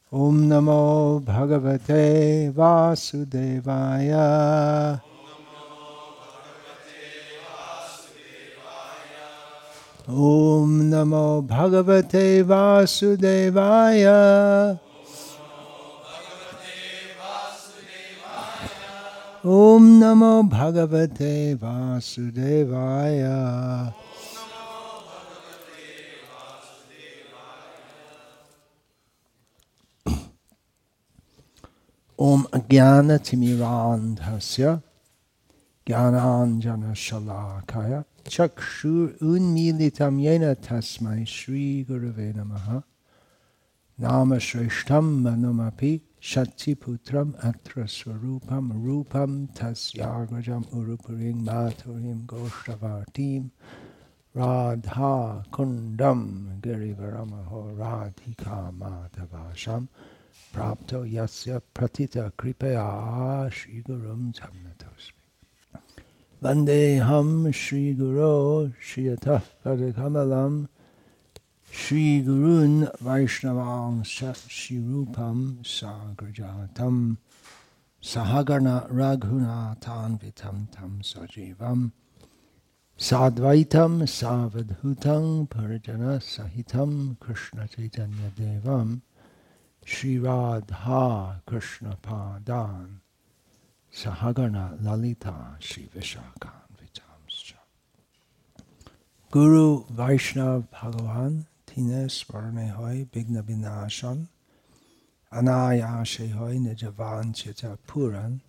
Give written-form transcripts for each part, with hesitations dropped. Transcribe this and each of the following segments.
Om Namo Bhagavate Vasudevaya. Om Namo Bhagavate Vasudevaya. Om Namo Bhagavate Vasudevaya. Om Jnana Timirandhasya Jnananjana Shalakaya Chakshur Unmilitam Yena Tasmai Shri Gurave Namaha Nama Shrishtam Manumapi Shakti Putram Atra Swarupam Rupam Tasyagrajam Urupuring Maturim Goshtavartim Radha Kundam Girivaramaho Radhika Madhavasham Prapto Yasya Pratita Kripaya Shri Gurum Tamnatosmi Vandeham Shri Guru Shriyatah Padakamalam Shri Gurun Vaishnavang Shri Rupam Sagrajatam Sahagarna Raghunathan Vitam Tam Sajivam Sadvaitam Savadhutam Parijana Sahitam Krishna Chaitanya Devam Shri Radha Krishna Padan Sahagarna Lalita Shri Vishakhan Vitamscha Guru Vaishnav Bhagavan Tine Swarne Hoy Bigna Binashan Anayashe Hoy Nijavan Chita Puran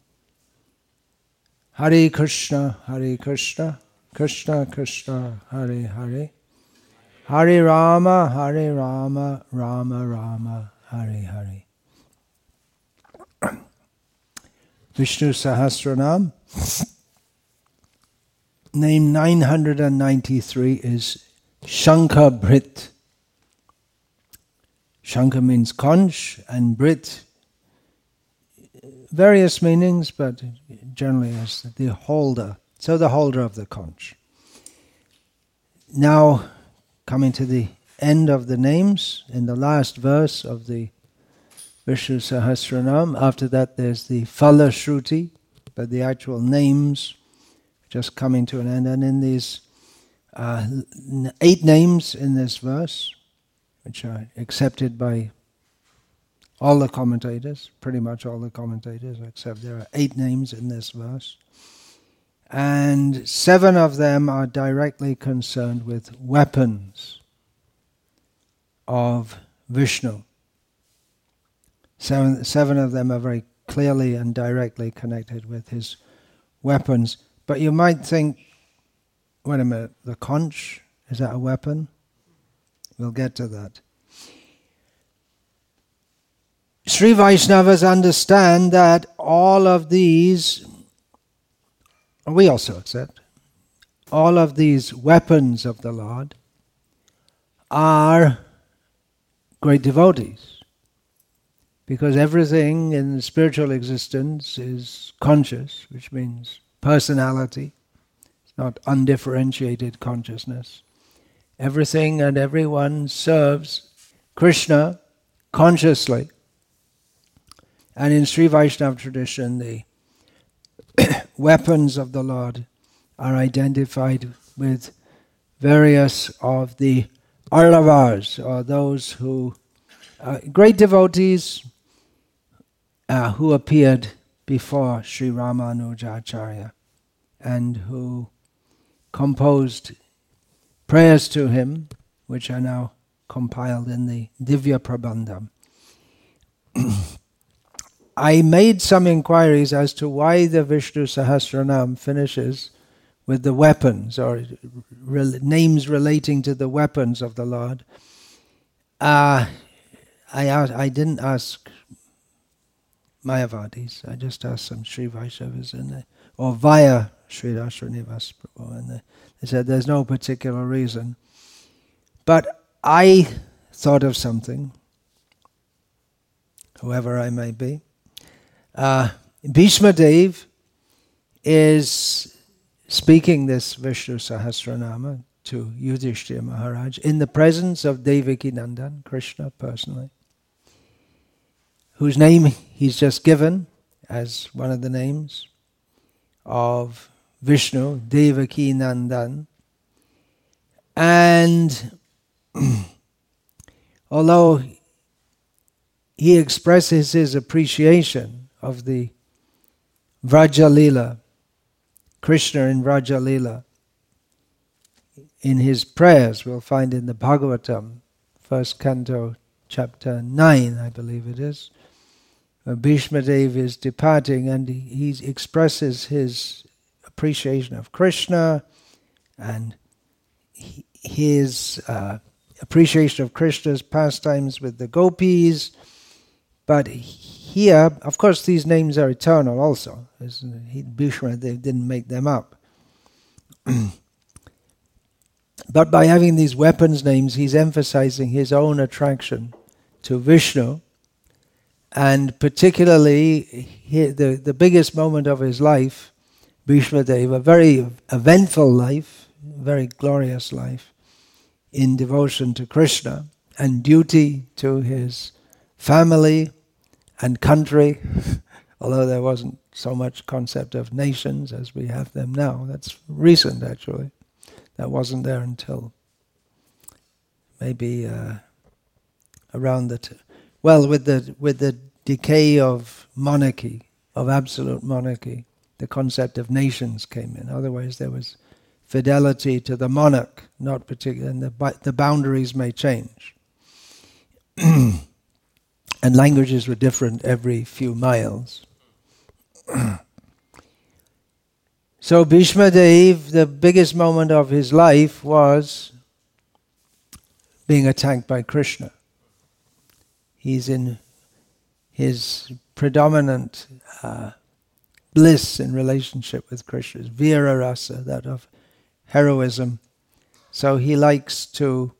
Hare Krishna Krishna Krishna Hare Hare Hare Rama Rama Rama Hare Hare. Vishnu Sahasranam, name 993 is Shankha Brit. Shankha means conch and Brit, various meanings, but generally as the holder. So the holder of the conch. Now, coming to the end of the names, in the last verse of the Vishnu Sahasranam. After that there's the Phala Shruti, but the actual names just coming to an end. And in these 8 names in this verse, which are accepted by all the commentators, pretty much all the commentators, except there are 8 names in this verse. And 7 of them are directly concerned with weapons of Vishnu. 7 of them are very clearly and directly connected with his weapons. But you might think, wait a minute, the conch, is that a weapon? We'll get to that. Sri Vaishnavas understand that all of these, we also accept, all of these weapons of the Lord are great devotees. Because everything in the spiritual existence is conscious, which means personality. It's not undifferentiated consciousness. Everything and everyone serves Krishna consciously. And in Sri Vaishnava tradition, the weapons of the Lord are identified with various of the Arlavas, or those who great devotees who appeared before Sri Ramanujacharya and who composed prayers to him, which are now compiled in the Divya Prabandham. I made some inquiries as to why the Vishnu Sahasranam finishes with the weapons, or names relating to the weapons of the Lord. I didn't ask Mayavadis, I just asked some Sri Vaishnavas, or via Sri Srinivas Prabhu, and they said there's no particular reason. But I thought of something, whoever I may be. Bhishma Dev is speaking this Vishnu Sahasranama to Yudhishthira Maharaj in the presence of Devaki Nandan, Krishna personally. whose name he's just given as one of the names of Vishnu, Devaki Nandan. And although he expresses his appreciation of the Vraja Lila, Krishna in Vraja Lila, in his prayers, we'll find in the Bhagavatam, first canto, chapter 9, I believe it is, where Bhishma Dev is departing, and he expresses his appreciation of Krishna and his appreciation of Krishna's pastimes with the gopis. But here, of course, these names are eternal also. Bhishma Dev didn't make them up. But by having these weapons names, he's emphasizing his own attraction to Vishnu, and particularly the biggest moment of his life, Bhishma Dev, a very eventful life, very glorious life, in devotion to Krishna and duty to his family and country, although there wasn't so much concept of nations as we have them now. That's recent, actually. That wasn't there until maybe around with the decay of monarchy, of absolute monarchy, the concept of nations came in. Otherwise, there was fidelity to the monarch, not particular, and the boundaries may change. And languages were different every few miles. So Bhishma Dev, the biggest moment of his life was being attacked by Krishna. He's in his predominant bliss in relationship with Krishna, Vira Rasa, that of heroism. So he likes to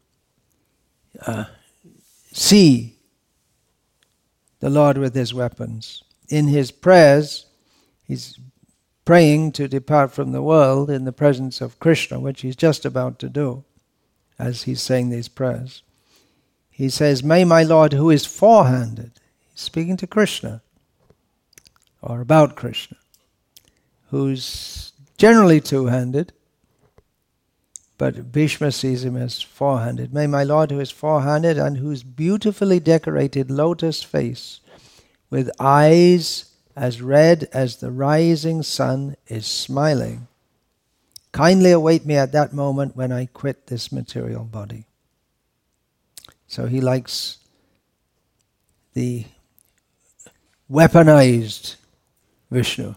see the Lord with his weapons. In his prayers, he's praying to depart from the world in the presence of Krishna, which he's just about to do as he's saying these prayers. He says, "May my Lord, who is four-handed," he's speaking to Krishna, or about Krishna, who's generally two-handed, but Bhishma sees him as four-handed. "May my Lord, who is four-handed and whose beautifully decorated lotus face, with eyes as red as the rising sun, is smiling, kindly await me at that moment when I quit this material body." So he likes the weaponized Vishnu.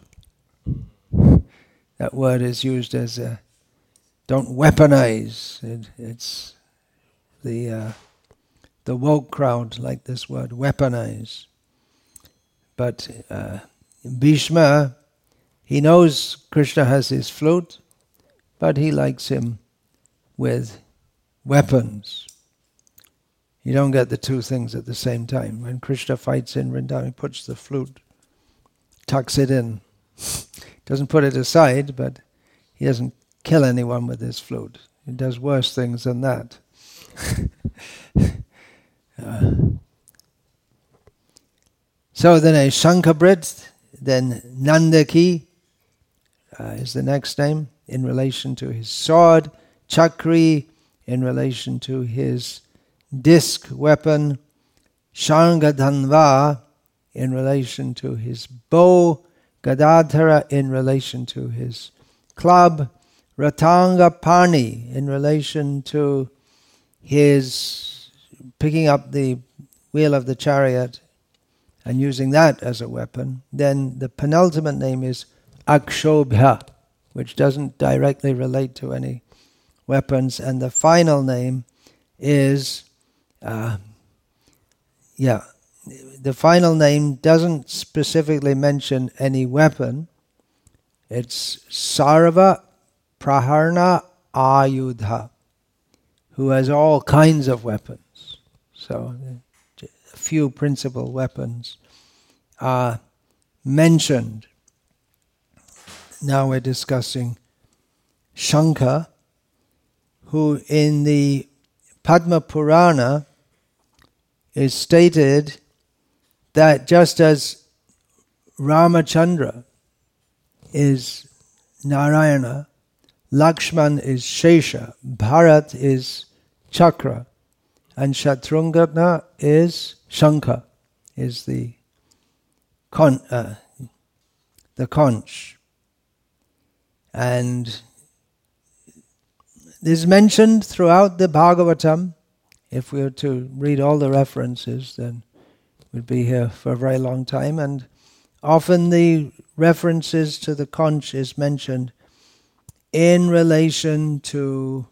That word is used as don't weaponize. It's the woke crowd like this word, weaponize. But Bhishma, he knows Krishna has his flute, but he likes him with weapons. You don't get the two things at the same time. When Krishna fights in Vrindavan, he puts the flute, tucks it in. Doesn't put it aside, but he doesn't kill anyone with his flute. He does worse things than that. So then a Shankhabrit, then Nandaki is the next name in relation to his sword, Chakri in relation to his disc weapon, Shangadhanva in relation to his bow, Gadadhara in relation to his club, Ratanga Pani in relation to his picking up the wheel of the chariot and using that as a weapon. Then the penultimate name is Akshobhya, which doesn't directly relate to any weapons. And the final name is, the final name doesn't specifically mention any weapon. It's Sarva Praharna Ayudha, who has all kinds of weapons. So a few principal weapons are mentioned. Now we're discussing Shankha, who in the Padma Purana is stated that just as Ramachandra is Narayana, Lakshman is Shesha, Bharat is Chakra, and Shatrunghna is Shankha, is the conch. And this is mentioned throughout the Bhagavatam. If we were to read all the references, then we'd be here for a very long time. And often the references to the conch is mentioned in relation to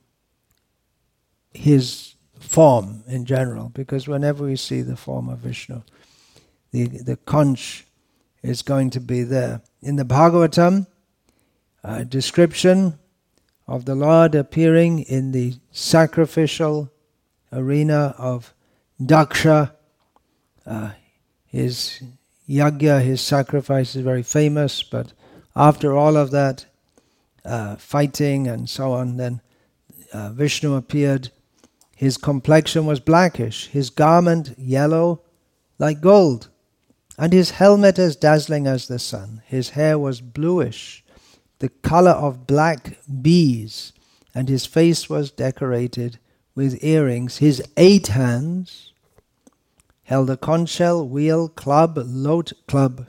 his form in general, because whenever we see the form of Vishnu, the conch is going to be there. In the Bhagavatam, a description of the Lord appearing in the sacrificial arena of Daksha. His yajna, his sacrifice is very famous, but after all of that fighting and so on, then Vishnu appeared. His complexion was blackish, his garment yellow like gold, and his helmet as dazzling as the sun. His hair was bluish, the color of black bees, and his face was decorated with earrings. His 8 hands held a conch shell, wheel, club, lote club.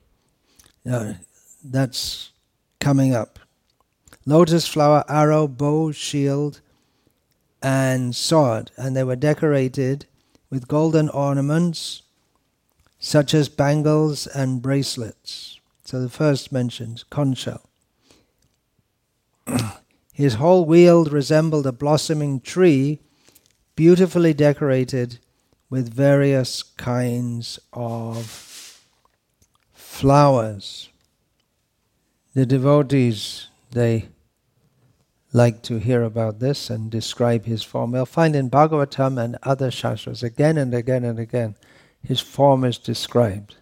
That's coming up. Lotus flower, arrow, bow, shield, and sword. And they were decorated with golden ornaments, such as bangles and bracelets. So the first mentions conch shell. His whole wheel resembled a blossoming tree, beautifully decorated with various kinds of flowers. The devotees, they like to hear about this and describe his form. We'll find in Bhagavatam and other Shastras again and again and again his form is described.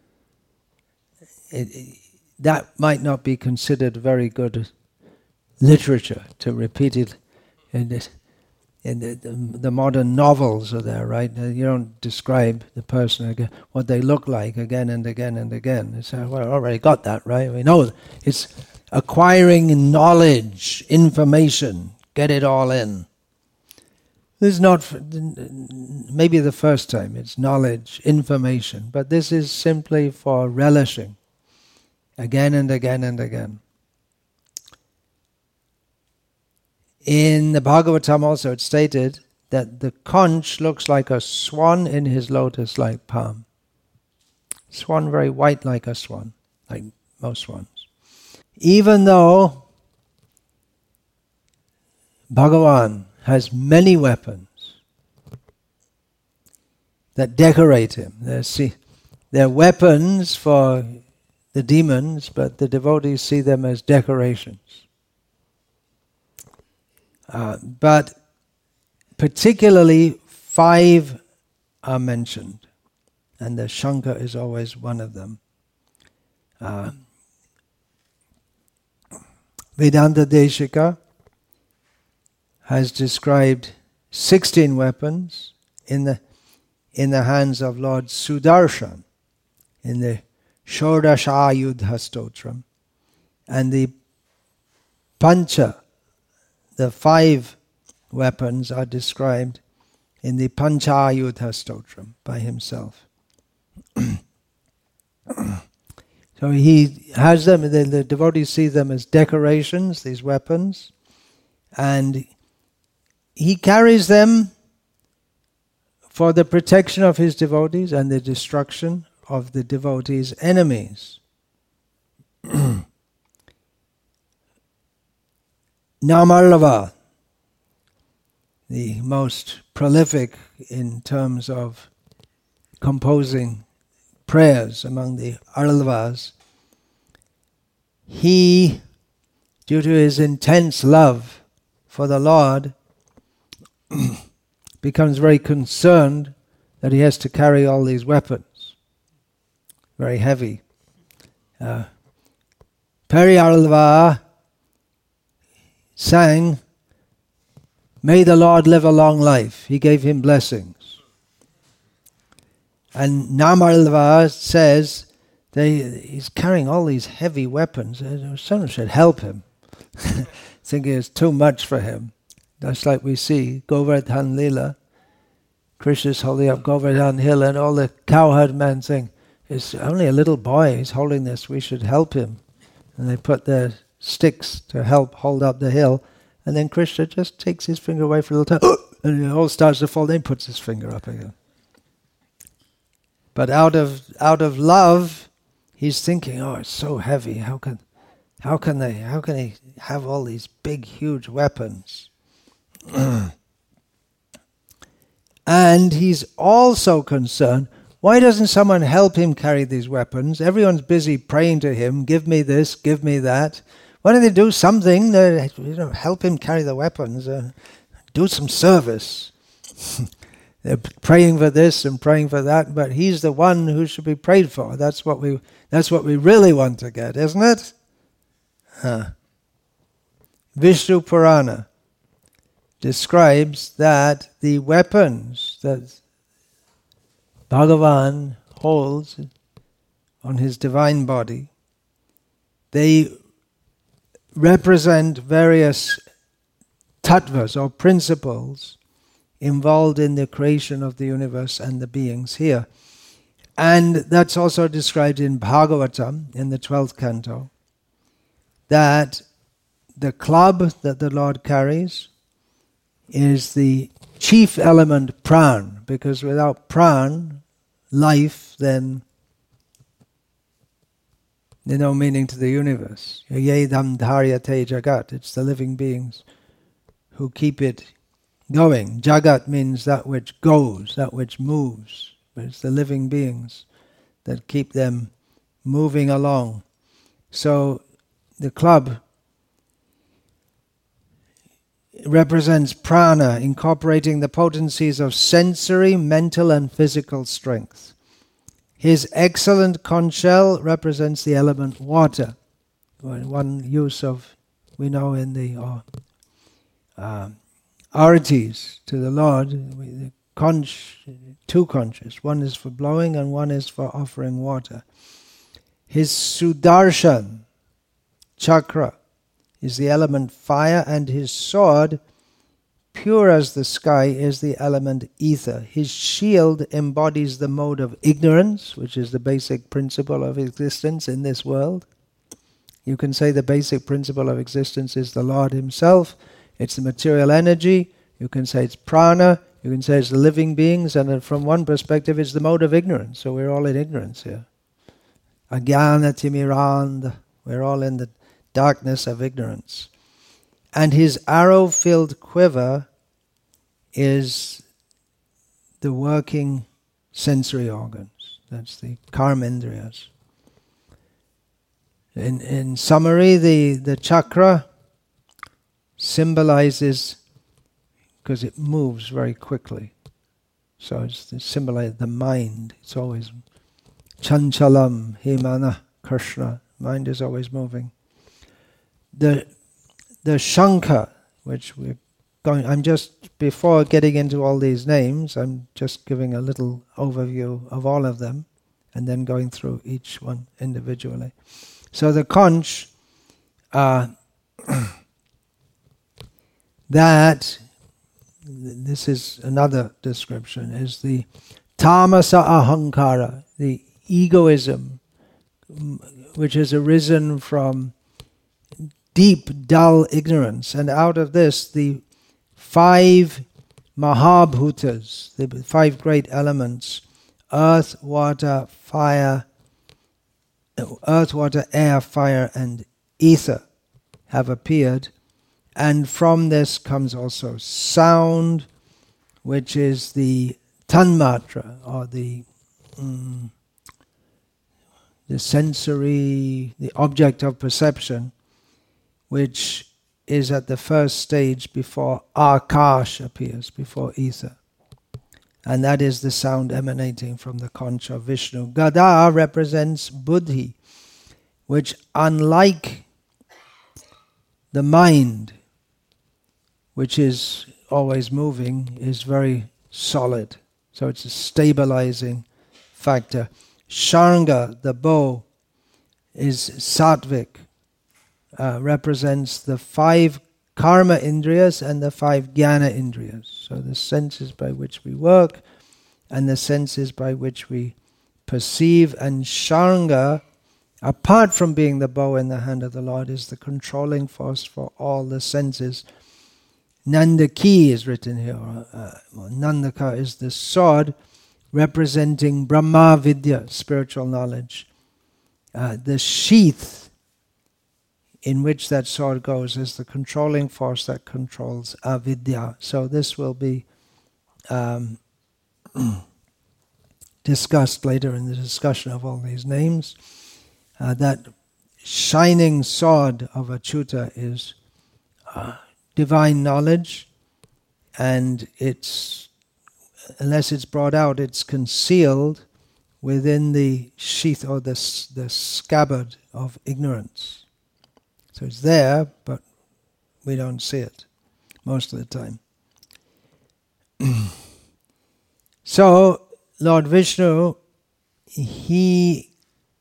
That might not be considered very good literature to repeat it in the modern novels are there, right? You don't describe the person again, what they look like again and again and again. It's, well, I already got that, right? We know it's acquiring knowledge, information, get it all in. This is not, maybe the first time, it's knowledge, information, but this is simply for relishing again and again and again. In the Bhagavatam also it's stated that the conch looks like a swan in his lotus-like palm. Swan very white like a swan, like most swans. Even though Bhagavan has many weapons that decorate him. They're weapons for the demons, but the devotees see them as decorations. But particularly 5 are mentioned, and the Shankha is always one of them. Vedanta Deshika has described 16 weapons in the hands of Lord Sudarshan in the Shodashayudha Stotram, and the Pancha, the 5 weapons are described in the Panchayudha Stotram by himself. So he has them, the devotees see them as decorations, these weapons, and he carries them for the protection of his devotees and the destruction of the devotees' enemies. Namalava, the most prolific in terms of composing prayers among the Arlavas, he, due to his intense love for the Lord, becomes very concerned that he has to carry all these weapons, very heavy. Periyaralva sang, "May the Lord live a long life." He gave him blessings. And Namalva says he's carrying all these heavy weapons. Someone should help him. Thinking it's too much for him. That's like we see Govardhan Lila. Krishna's holding up Govardhan Hill, and all the cowherd men think, it's only a little boy, he's holding this, we should help him. And they put their sticks to help hold up the hill, and then Krishna just takes his finger away for a little time, and it all starts to fall, then he puts his finger up again. But out of love, he's thinking, oh, it's so heavy, how can he have all these big, huge weapons? And he's also concerned, why doesn't someone help him carry these weapons? Everyone's busy praying to him, give me this, give me that. Why don't they do something to help him carry the weapons? Do some service. They're praying for this and praying for that, but he's the one who should be prayed for. That's what we really want to get, isn't it? Vishnu Purana describes that the weapons that Bhagavan holds on his divine body, they represent various tattvas or principles involved in the creation of the universe and the beings here. And that's also described in Bhagavatam, in the 12th canto, that the club that the Lord carries is the chief element pran, because without pran, life, then there's no meaning to the universe. Yedam dharyate jagat, it's the living beings who keep it going. Jagat means that which goes, that which moves, but it's the living beings that keep them moving along. So the club represents prana, incorporating the potencies of sensory, mental and physical strength. His excellent conch shell represents the element water. One use of, we know in the aritis to the Lord, the conch, two conches. One is for blowing and one is for offering water. His Sudarshan chakra is the element fire, and his sword, pure as the sky, is the element ether. His shield embodies the mode of ignorance, which is the basic principle of existence in this world. You can say the basic principle of existence is the Lord himself. It's the material energy. You can say it's prana. You can say it's the living beings. And from one perspective, it's the mode of ignorance. So we're all in ignorance here. Ajnana timiranda. We're all in the darkness of ignorance. And his arrow-filled quiver is the working sensory organs. That's the karmendriyas. In summary, the chakra symbolizes, because it moves very quickly, so it symbolizes the mind. It's always chanchalam, himana, krishna. Mind is always moving. The shankha, which we're going, I'm just, before getting into all these names, I'm just giving a little overview of all of them, and then going through each one individually. So the conch, that, this is another description, is the tamasa ahankara, the egoism, which has arisen from deep, dull ignorance. And out of this, the 5 mahabhutas, the 5 great elements, earth, water, air, fire, and ether, have appeared. And from this comes also sound, which is the tanmatra, or the sensory, the object of perception, which is at the first stage before akash appears, before ether. And that is the sound emanating from the conch of Vishnu. Gada represents buddhi, which, unlike the mind, which is always moving, is very solid. So it's a stabilizing factor. Sharanga, the bow, is sattvic, represents the 5 karma indriyas and the 5 jnana indriyas. So the senses by which we work and the senses by which we perceive. And Sharanga, apart from being the bow in the hand of the Lord, is the controlling force for all the senses. Nandaki is written here. Nandaka is the sword representing Brahma Vidya, spiritual knowledge. The sheath in which that sword goes is the controlling force that controls avidya. So this will be discussed later in the discussion of all these names. That shining sword of Achyuta is divine knowledge, and unless it's brought out, it's concealed within the sheath or the scabbard of ignorance. So it's there, but we don't see it most of the time. So Lord Vishnu, he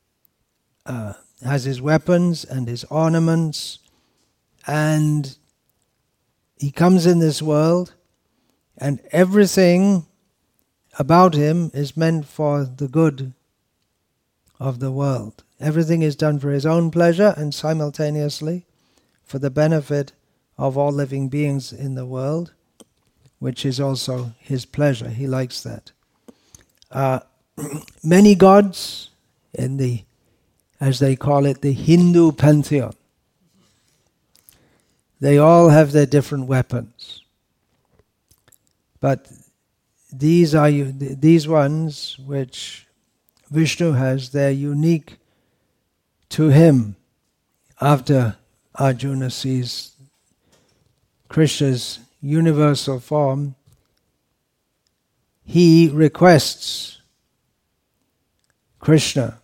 has his weapons and his ornaments, and he comes in this world, and everything about him is meant for the good of the world. Everything is done for his own pleasure and simultaneously for the benefit of all living beings in the world, which is also his pleasure. He likes that. Many gods in the, as they call it, the Hindu pantheon. They all have their different weapons. But these ones which Vishnu has, they're unique to him. After Arjuna sees Krishna's universal form, he requests Krishna,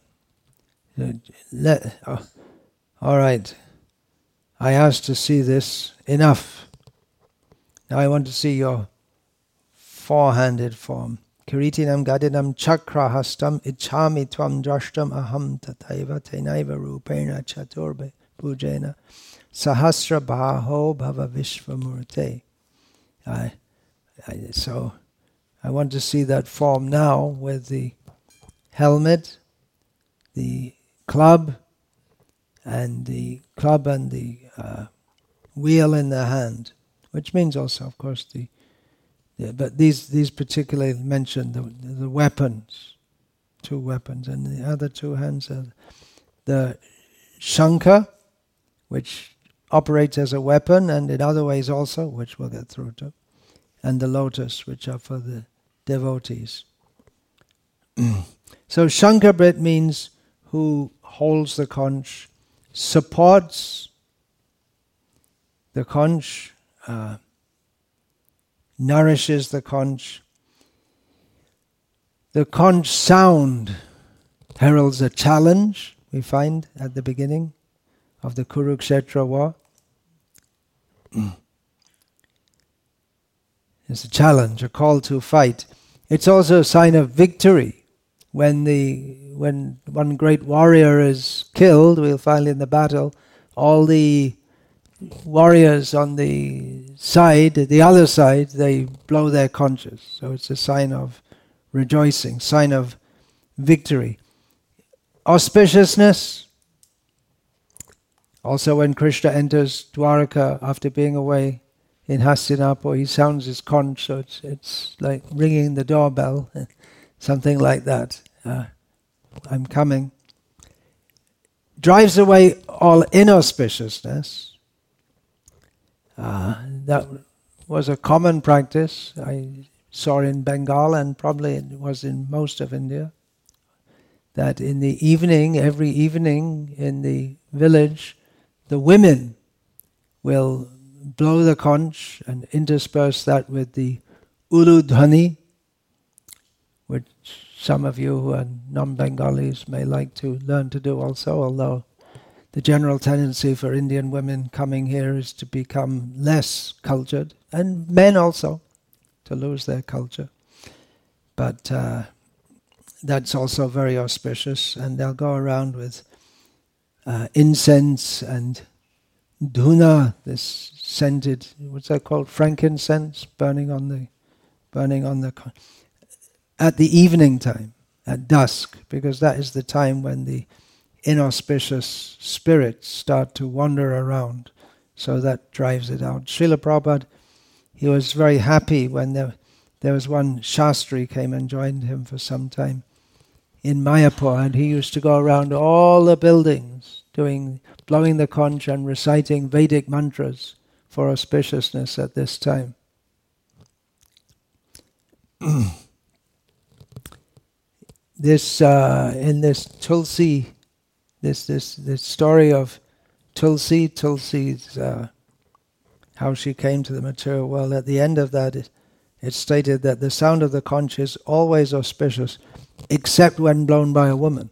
all right, I asked to see this, enough. Now I want to see your 4-handed form. Kiritinam gadinam chakrahastam ichhami tvam drashtam aham tataiva tenaiva rupena chaturbe pujena sahasra baho bhava vishvamurte. So I want to see that form now with the helmet, the club, and the wheel in the hand, which means also, of course, but these particularly mention the weapons, 2 weapons, and the other 2 hands are the shankha, which operates as a weapon, and in other ways also, which we'll get through to, and the lotus, which are for the devotees. So Shankarbrit means who holds the conch, supports the conch, nourishes the conch. The conch sound heralds a challenge, we find at the beginning of the Kurukshetra war. It's a challenge, a call to fight. It's also a sign of victory. When one great warrior is killed, we'll find in the battle, all the warriors on the other side, they blow their conches. So it's a sign of rejoicing, sign of victory. Auspiciousness. Also when Krishna enters Dwaraka after being away in Hastinapur, he sounds his conch, so it's like ringing the doorbell, something like that. I'm coming. Drives away all inauspiciousness. That was a common practice I saw in Bengal, and probably it was in most of India, that in the evening, every evening in the village, the women will blow the conch and intersperse that with the uludhani, which some of you who are non-Bengalis may like to learn to do also, although the general tendency for Indian women coming here is to become less cultured, and men also, to lose their culture. But that's also very auspicious, and they'll go around with incense and dhuna, this scented, what's that called, frankincense, burning on the at the evening time, at dusk, because that is the time when the inauspicious spirits start to wander around. So that drives it out. Srila Prabhupada, he was very happy when there was one Shastri came and joined him for some time in Mayapur, and he used to go around all the buildings blowing the conch and reciting Vedic mantras for auspiciousness at this time. This in this Tulsi, this story of Tulsi's how she came to the material world. At the end of that, it stated that the sound of the conch is always auspicious, except when blown by a woman.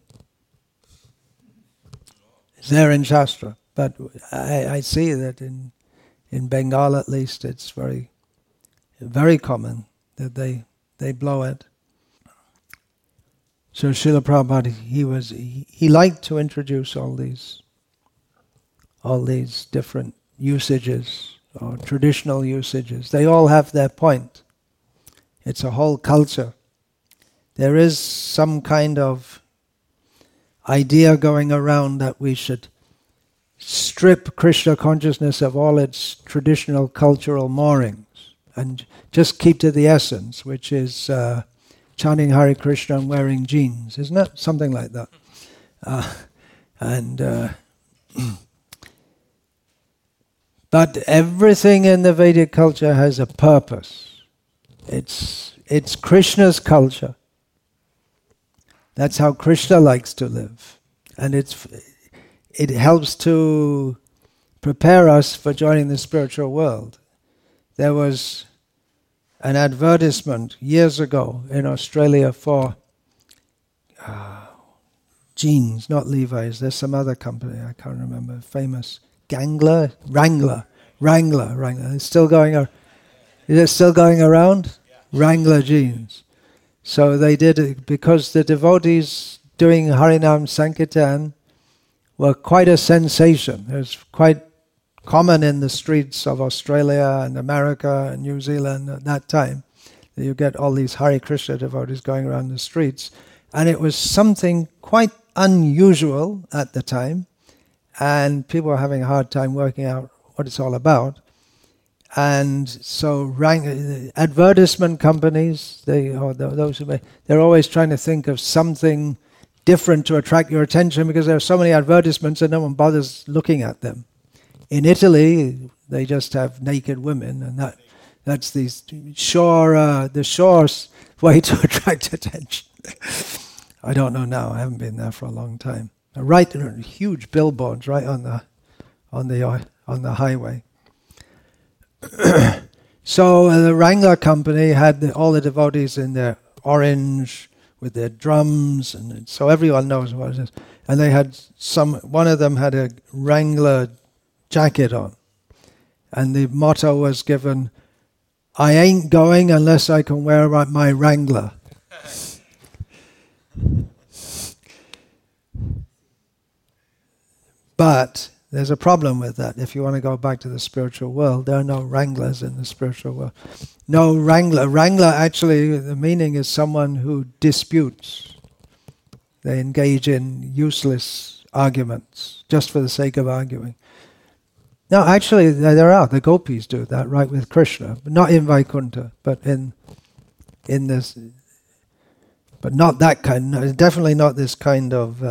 It's there in Shastra, but I see that in Bengal at least, it's very, very common that they blow it. So Srila Prabhupada, he liked to introduce all these different usages or traditional usages. They all have their point. It's a whole culture. There is some kind of idea going around that we should strip Krishna consciousness of all its traditional cultural moorings and just keep to the essence, which is chanting Hare Krishna and wearing jeans, isn't it? Something like that. But everything in the Vedic culture has a purpose. It's Krishna's culture. That's how Krishna likes to live. And it helps to prepare us for joining the spiritual world. There was an advertisement years ago in Australia for jeans, not Levi's. There's some other company, I can't remember, famous. Wrangler. It's still going. Is it still going around? Yeah. Wrangler jeans. So they did it because the devotees doing Harinam Sankirtan were quite a sensation. It was quite common in the streets of Australia and America and New Zealand at that time. You get all these Hare Krishna devotees going around the streets. And it was something quite unusual at the time. And people were having a hard time working out what it's all about. And so advertisement companies, they're always trying to think of something different to attract your attention because there are so many advertisements and no one bothers looking at them. In Italy, they just have naked women, and that's the sure way to attract attention. I don't know now. I haven't been there for a long time. Right, huge billboards right on the highway. So the Wrangler company had all the devotees in their orange with their drums, and so everyone knows what it is. And they had one of them had a Wrangler jacket on, and the motto was given, "I ain't going unless I can wear my Wrangler." But there's a problem with that. If you want to go back to the spiritual world, there are no Wranglers in the spiritual world. No Wrangler. Wrangler, actually, the meaning is someone who disputes. They engage in useless arguments just for the sake of arguing. Now, actually, there are. The gopis do that, right, with Krishna. But not in Vaikuntha, but in this. But not that kind. Definitely not this kind of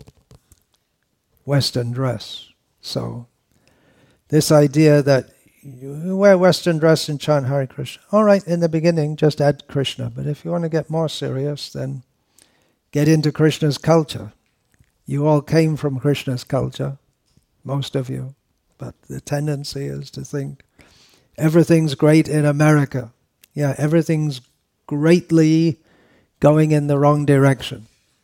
Western dress. So, this idea that you wear Western dress and chant Hare Krishna. All right, in the beginning, just add Krishna. But if you want to get more serious, then get into Krishna's culture. You all came from Krishna's culture, most of you. But the tendency is to think everything's great in America. Yeah, everything's greatly going in the wrong direction.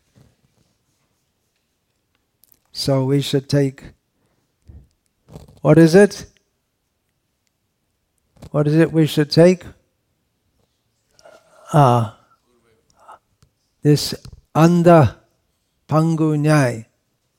So we should take, what is it? What is it we should take? This Andha Pangu Nyai.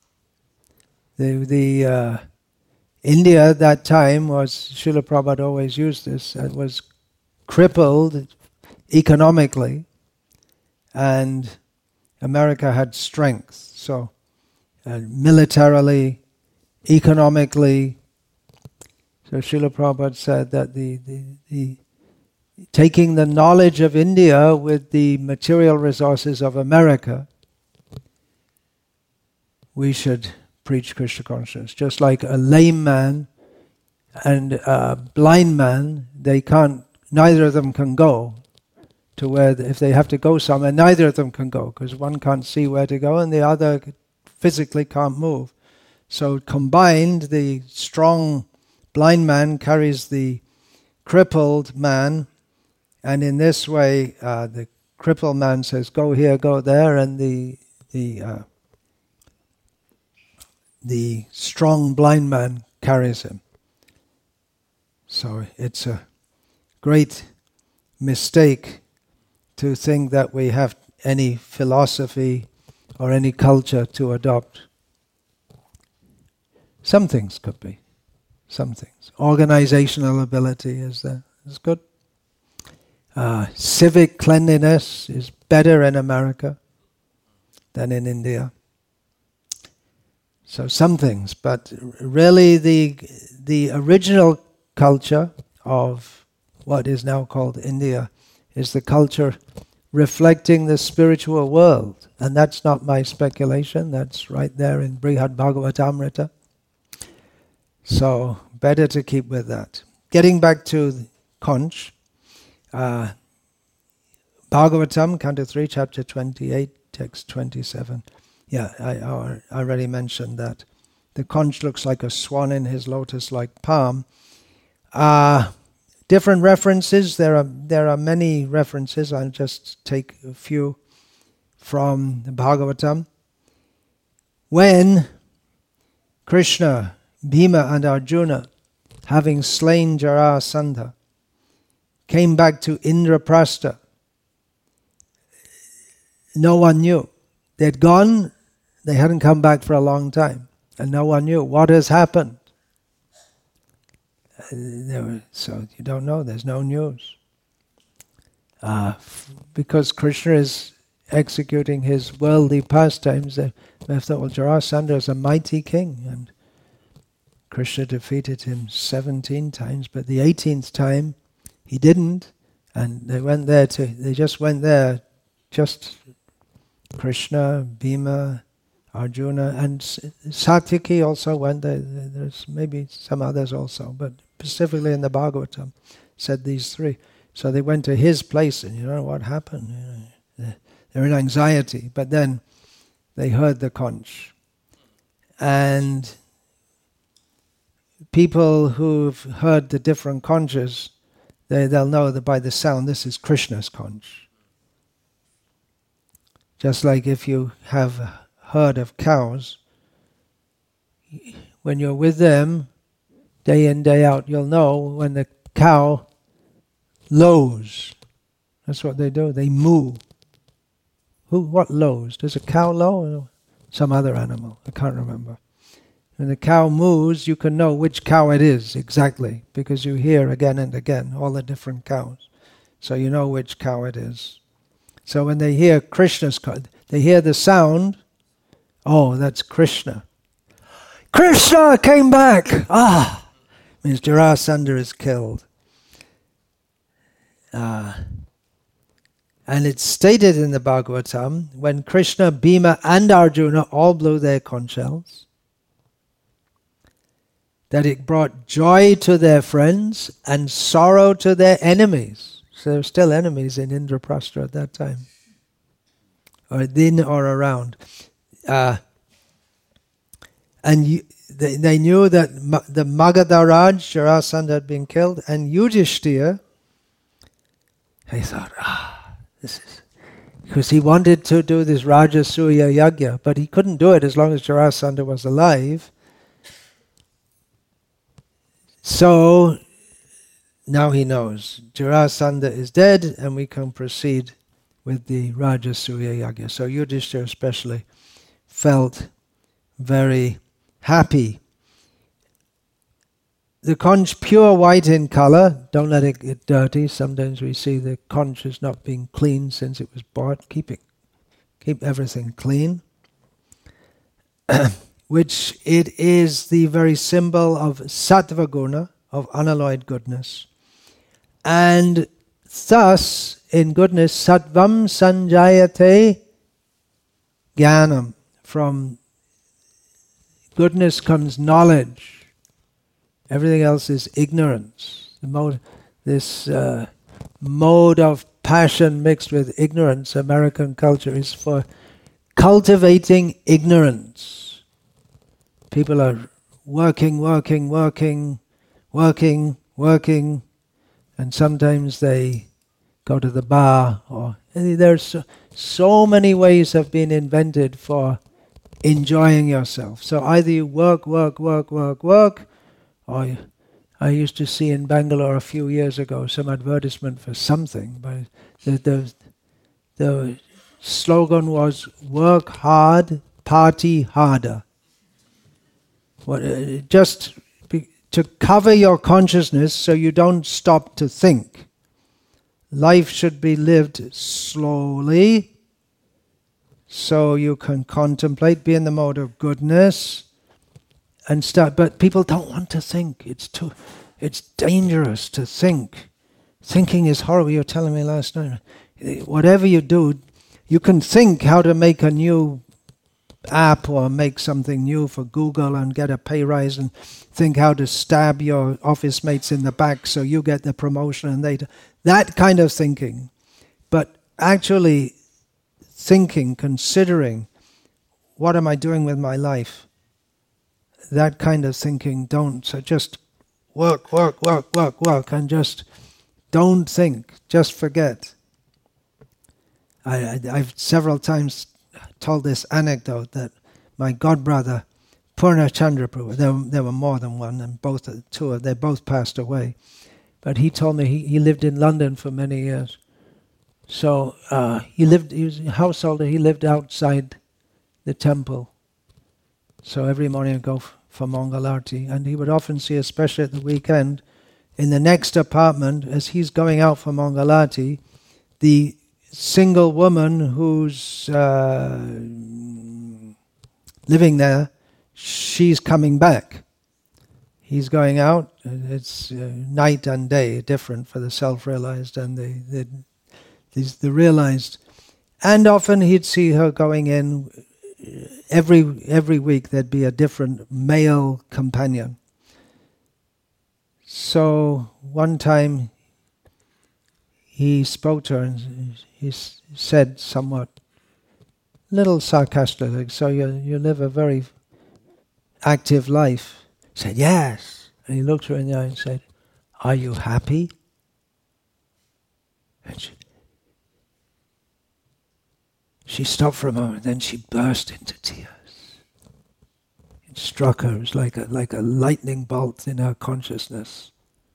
The India at that time was, Srila Prabhupada always used this, it was crippled economically, and America had strength. So militarily, economically, so Srila Prabhupada said that the taking the knowledge of India with the material resources of America, we should preach Krishna consciousness. Just like a lame man and a blind man, neither of them can go to where, if they have to go somewhere, neither of them can go, because one can't see where to go and the other physically can't move. So combined, the strong blind man carries the crippled man, and in this way, the crippled man says, "Go here, go there," and the strong blind man carries him. So it's a great mistake to think that we have any philosophy or any culture to adopt. Some things could be. Some things. Organizational ability is good. Civic cleanliness is better in America than in India. So some things, but really the original culture of what is now called India is the culture reflecting the spiritual world. And that's not my speculation, that's right there in Brihad Bhagavatamrita. So better to keep with that. Getting back to Conch, Bhagavatam, Canto 3, Chapter 28, Text 27. Yeah, I already mentioned that. The conch looks like a swan in his lotus-like palm. Different references, there are many references. I'll just take a few from the Bhagavatam. When Krishna, Bhima and Arjuna, having slain Jarasandha, came back to Indraprastha, no one knew. They'd gone, they hadn't come back for a long time, and no one knew what has happened. So you don't know, there's no news. Because Krishna is executing his worldly pastimes, they have thought, well, Jarasandha is a mighty king, and Krishna defeated him 17 times, but the 18th time he didn't, and they just went there, just Krishna, Bhima, Arjuna, and Satyaki also went there. There's maybe some others also, but specifically in the Bhagavatam said these three. So they went to his place, and you know what happened? They're in anxiety, but then they heard the conch. And people who've heard the different conches, they'll know that by the sound, this is Krishna's conch. Just like if you have a herd of cows, when you're with them, day in, day out, you'll know when the cow lows. That's what they do, they moo. What lows? Does a cow low? Or some other animal, I can't remember. When the cow moos, you can know which cow it is exactly, because you hear again and again all the different cows. So you know which cow it is. So when they hear Krishna's, they hear the sound, oh, that's Krishna. Krishna came back! Means Jarasandha is killed. And it's stated in the Bhagavatam, when Krishna, Bhima and Arjuna all blew their conch shells, that it brought joy to their friends and sorrow to their enemies. So there were still enemies in Indraprastha at that time, or then or around. And they knew that the Magadharaj, Jarasandha, had been killed, and Yudhishthira, he thought, this is... Because he wanted to do this Rajasuya Yagya, but he couldn't do it as long as Jarasandha was alive. So now he knows Jarasandha is dead, and we can proceed with the Rajasuya Yagya. So Yudhishthira especially felt very happy. The conch pure white in color, don't let it get dirty. Sometimes we see the conch is not being cleaned since it was bought. Keep everything clean. Which it is the very symbol of sattva guna, of unalloyed goodness. And thus, in goodness, sattvam sanjayate jnanam. From goodness comes knowledge. Everything else is ignorance. This mode of passion mixed with ignorance, American culture, is for cultivating ignorance. People are working, and sometimes they go to the bar. Or there's so many ways have been invented for enjoying yourself. So either you work, or I used to see in Bangalore a few years ago some advertisement for something, but the slogan was "Work hard, party harder." To cover your consciousness so you don't stop to think. Life should be lived slowly so you can contemplate, be in the mode of goodness, and start. But people don't want to think. It's dangerous to think. Thinking is horrible. You were telling me last night. Whatever you do, you can think how to make a new app or make something new for Google and get a pay rise, and think how to stab your office mates in the back so you get the promotion and they... That kind of thinking. But actually thinking, considering, what am I doing with my life? That kind of thinking, don't. So just work, and just don't think, just forget. I've several times told this anecdote that my godbrother, Purna Chandraprabhu, there were more than one, and they both passed away. But he told me he lived in London for many years. So he was a householder, he lived outside the temple. So every morning he'd go for Mangalarti, and he would often see, especially at the weekend, in the next apartment, as he's going out for Mangalarti, the single woman who's living there, she's coming back. He's going out, it's night and day, different for the self-realized and the realized. And often he'd see her going in, every week there'd be a different male companion. So one time he spoke to her and he said somewhat, little sarcastically, so you live a very active life. He said, yes. And he looked her in the eye and said, are you happy? And she stopped for a moment, then she burst into tears. It struck her, it was like a lightning bolt in her consciousness.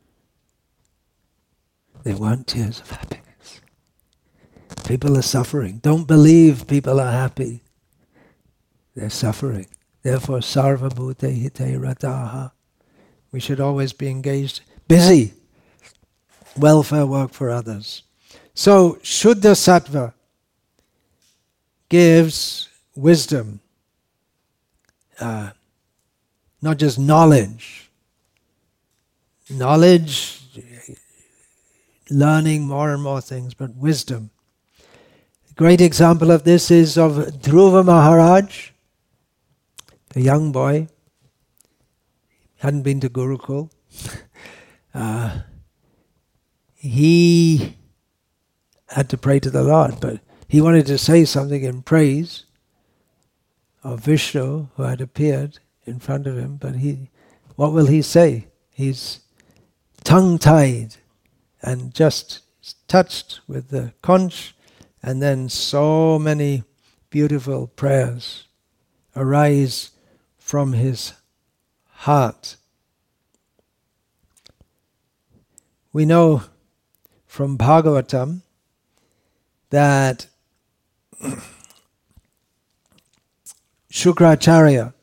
They weren't tears of happiness. People are suffering. Don't believe people are happy. They're suffering. Therefore, sarva bhute hite rataha. We should always be engaged, busy, welfare work for others. So, Shuddha Sattva gives wisdom, not just knowledge. Knowledge, learning more and more things, but wisdom. A great example of this is of Dhruva Maharaj, a young boy, hadn't been to Gurukul. He had to pray to the Lord, but he wanted to say something in praise of Vishnu who had appeared in front of him, but what will he say? He's tongue-tied and just touched with the conch, and then so many beautiful prayers arise from his heart. We know from Bhagavatam that Shukracharya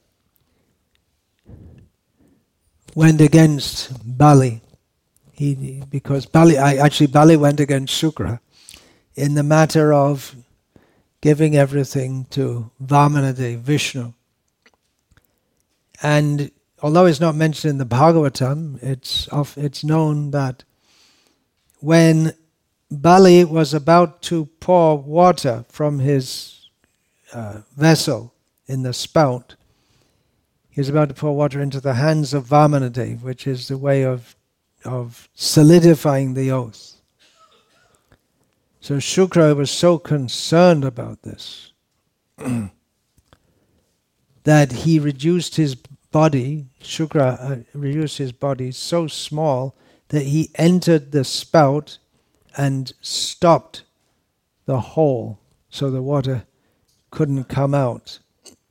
went against Bali. Because Bali went against Shukra in the matter of giving everything to Vamanadev, Vishnu. And although it's not mentioned in the Bhagavatam, it's known that when Bali was about to pour water from his vessel in the spout, he was about to pour water into the hands of Vamanadev, which is the way of solidifying the oath. So Shukra was so concerned about this that he reduced his body, Shukra reduced his body so small that he entered the spout and stopped the hole so the water couldn't come out.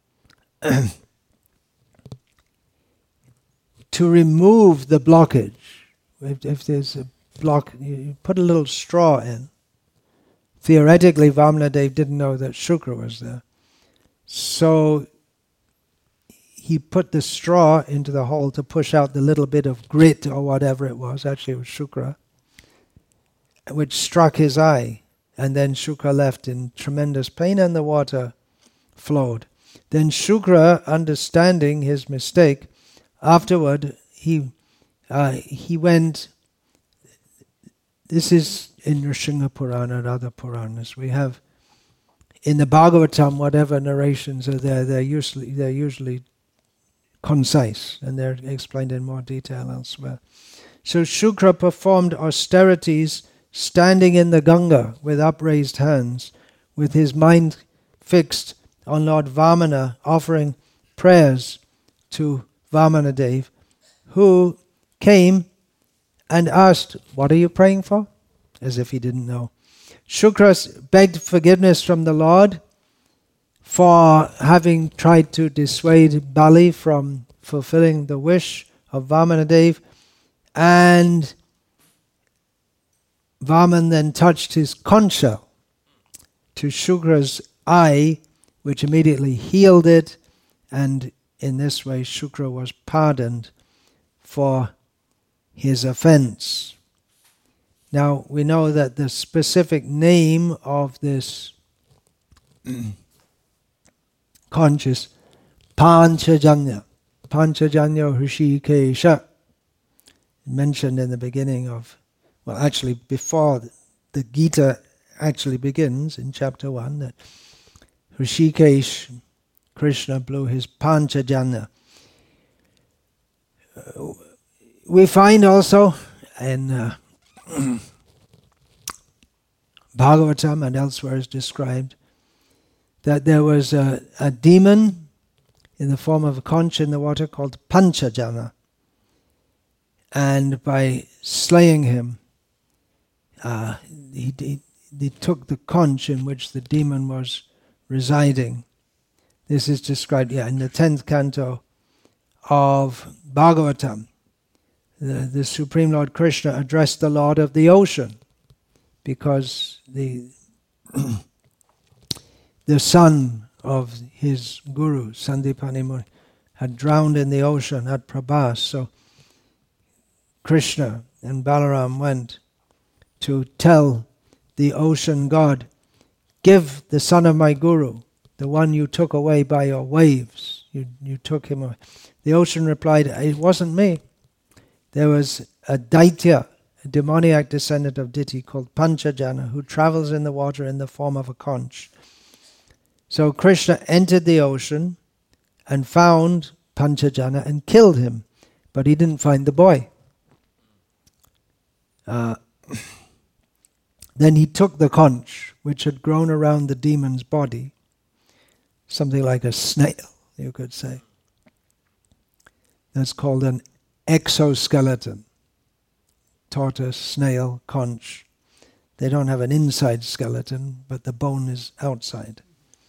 To remove the blockage, if there's a block, you put a little straw in. Theoretically, Vamanadev didn't know that Shukra was there. So he put the straw into the hole to push out the little bit of grit or whatever it was, actually it was Shukra, which struck his eye. And then Shukra left in tremendous pain and the water flowed. Then Shukra, understanding his mistake, afterward he went. This is in Nrsimha Purana and other Puranas. We have in the Bhagavatam, whatever narrations are there, they're usually concise, and they're explained in more detail elsewhere. So Shukra performed austerities standing in the Ganga with upraised hands, with his mind fixed on Lord Vamana, offering prayers to Vamanadev, who came and asked, "What are you praying for?" As if he didn't know. Shukra begged forgiveness from the Lord for having tried to dissuade Bali from fulfilling the wish of Vamanadev, and Vaman then touched his conch shell to Shukra's eye, which immediately healed it, and in this way Shukra was pardoned for his offense. Now we know that the specific name of this conch is Panchajanya. Panchajanya Hrishikesha, mentioned in the beginning of, well, actually before the Gita actually begins in chapter 1, that Hrishikesh, Krishna blew his Panchajanya. We find also in Bhagavatam and elsewhere is described that there was a demon in the form of a conch in the water called Panchajana, and by slaying him, he took the conch in which the demon was residing. This is described in the 10th canto of Bhagavatam. The Supreme Lord Krishna addressed the Lord of the ocean because the son of his guru, Sandipani Muni, had drowned in the ocean at Prabhas. So Krishna and Balaram went to tell the ocean god, "Give the son of my guru, the one you took away by your waves. You took him away." The ocean replied, "It wasn't me. There was a Daitya, a demoniac descendant of Diti called Panchajana, who travels in the water in the form of a conch." So Krishna entered the ocean and found Panchajana and killed him, but he didn't find the boy. Then he took the conch, which had grown around the demon's body, something like a snail, you could say. That's called an exoskeleton. Tortoise, snail, conch. They don't have an inside skeleton, but the bone is outside.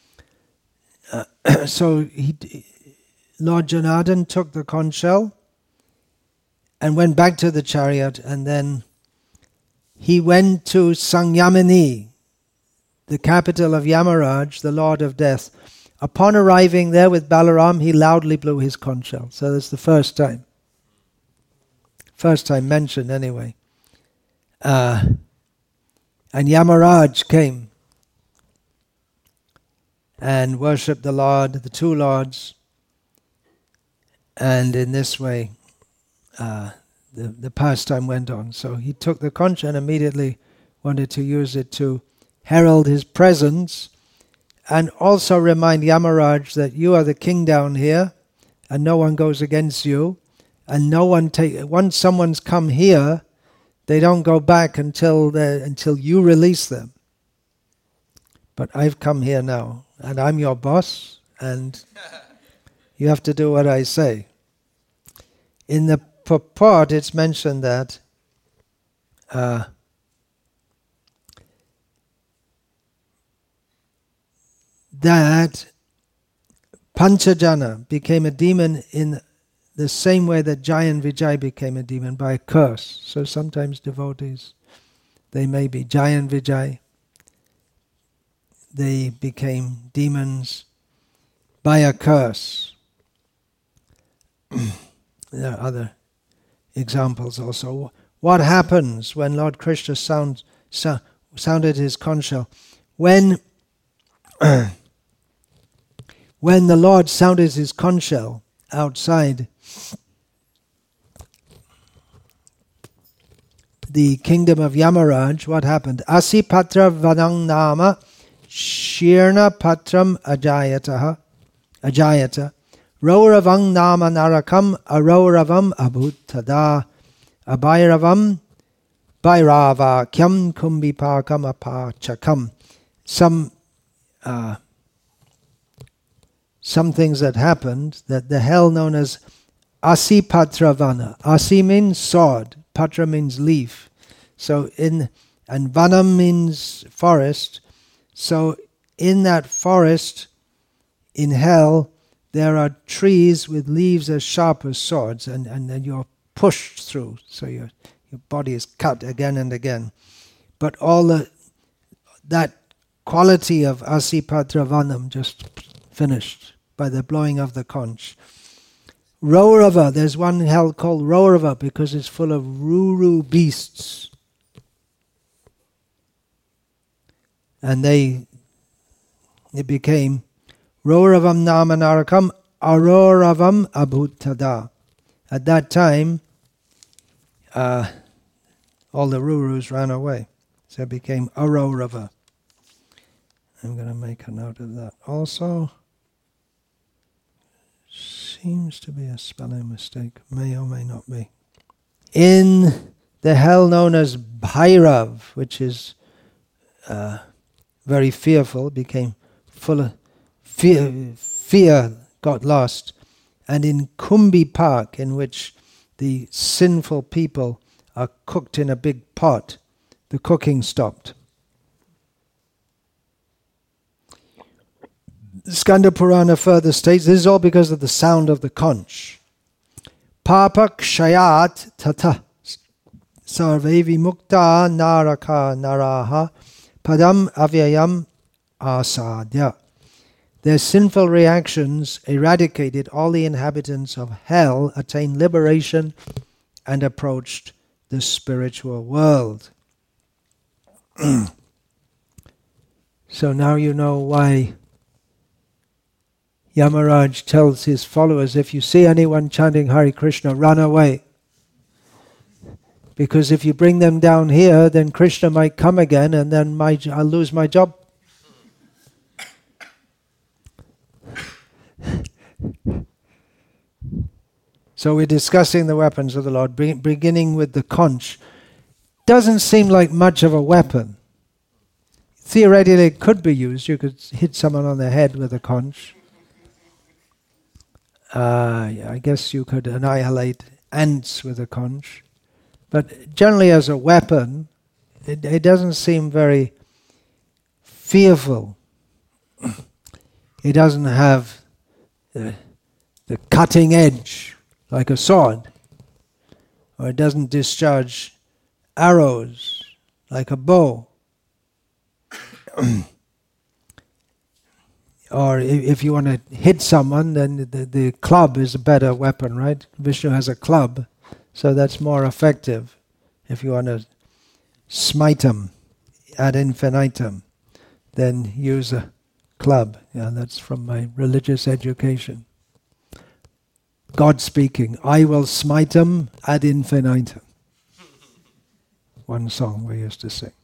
So Lord Janardhan took the conch shell and went back to the chariot, and then he went to Sangyamini, the capital of Yamaraj, the Lord of Death. Upon arriving there with Balaram, he loudly blew his conch shell. So that's the first time. First time mentioned anyway. And Yamaraj came and worshipped the Lord, the two lords. And in this way, the pastime went on. So he took the conch and immediately wanted to use it to herald his presence and also remind Yamaraj that you are the king down here and no one goes against you, and no one once someone's come here, they don't go back until you release them. But I've come here now and I'm your boss and you have to do what I say. In the purport it's mentioned that Panchajana became a demon in the same way that Jayan Vijay became a demon, by a curse. So sometimes devotees, they may be Jayan Vijay, they became demons by a curse. There are other examples also. What happens when Lord Krishna sounded his conch shell? When the Lord sounded his conch shell outside the kingdom of Yamaraj, what happened? Asipatra vanang nama shirna patram ajayata Rauravang nama narakam arauravam abhutada abhairavam bhairavakyam kumbhipakam apachakam. Some things that happened, that the hell known as Asipatravana. Asi means sword, patra means leaf. So and vanam means forest. So in that forest, in hell, there are trees with leaves as sharp as swords, and then you're pushed through, so your body is cut again and again. But all that quality of Asipatravanam just finished by the blowing of the conch. Raurava, there's one hell called Raurava because it's full of Ruru beasts. And it became Rauravam Namanarakam Aroravam Abhutada. At that time, all the Rurus ran away. So it became Arorava. I'm going to make a note of that also. Seems to be a spelling mistake. May or may not be. In the hell known as Bhairav, which is very fearful, became full of fear got lost. And in Kumbhipak, in which the sinful people are cooked in a big pot, the cooking stopped. Skanda Purana further states, this is all because of the sound of the conch. Papak shayat tata sarve vimukta naraka naraha padam avyayam asadya. Their sinful reactions eradicated, all the inhabitants of hell attained liberation and approached the spiritual world. So now you know why Yamaraj tells his followers, if you see anyone chanting Hare Krishna, run away. Because if you bring them down here, then Krishna might come again and then I'll lose my job. So we're discussing the weapons of the Lord, beginning with the conch. Doesn't seem like much of a weapon. Theoretically it could be used. You could hit someone on the head with a conch. I guess you could annihilate ants with a conch. But generally as a weapon, it doesn't seem very fearful. It doesn't have the cutting edge like a sword. Or it doesn't discharge arrows like a bow. or if you want to hit someone, then the club is a better weapon, right? Vishnu has a club, so that's more effective if you want to smite him ad infinitum, then use a club. Yeah, that's from my religious education. God speaking, I will smite him ad infinitum. One song we used to sing.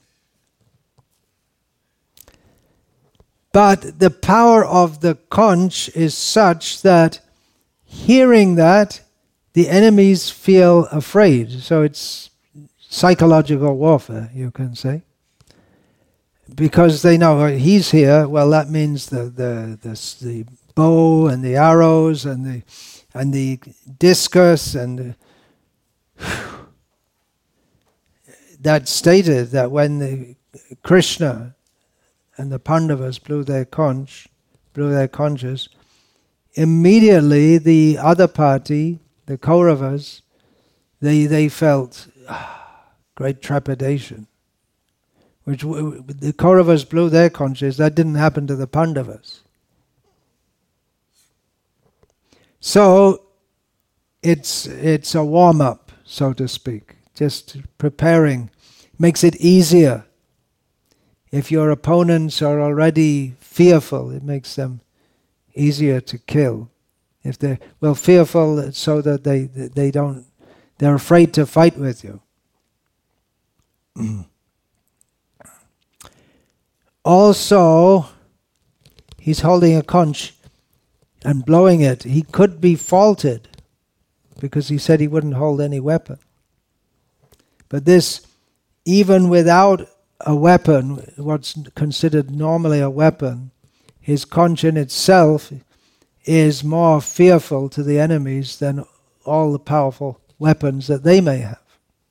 But the power of the conch is such that hearing that, the enemies feel afraid. So it's psychological warfare, you can say. Because they know he's here, well, that means the bow and the arrows and the discus and that stated that when the Krishna and the Pandavas blew their conches, immediately the other party, the Kauravas, they felt great trepidation. Which the Kauravas blew their conches, that didn't happen to the Pandavas. So it's a warm-up, so to speak, just preparing. Makes it easier. If your opponents are already fearful, it makes them easier to kill. If they're fearful so that they're afraid to fight with you. Also, he's holding a conch and blowing it. He could be faulted because he said he wouldn't hold any weapon. But this, even without a weapon, what's considered normally a weapon, his conch in itself is more fearful to the enemies than all the powerful weapons that they may have.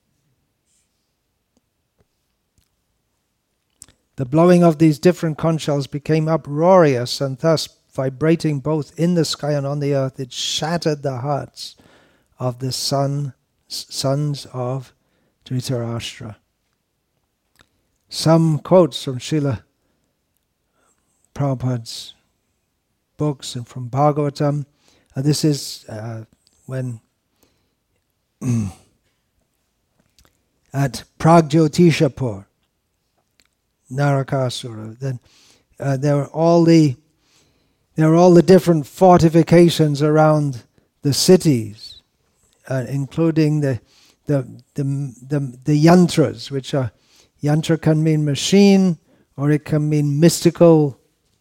The blowing of these different conch shells became uproarious, and thus vibrating both in the sky and on the earth, it shattered the hearts of the sons of Dhritarashtra. Some quotes from Srila Prabhupada's books and from Bhagavatam. This is when at Pragjyotishapur, Narakasura, then there were all the different fortifications around the cities, including the yantras, which are yantra can mean machine, or it can mean mystical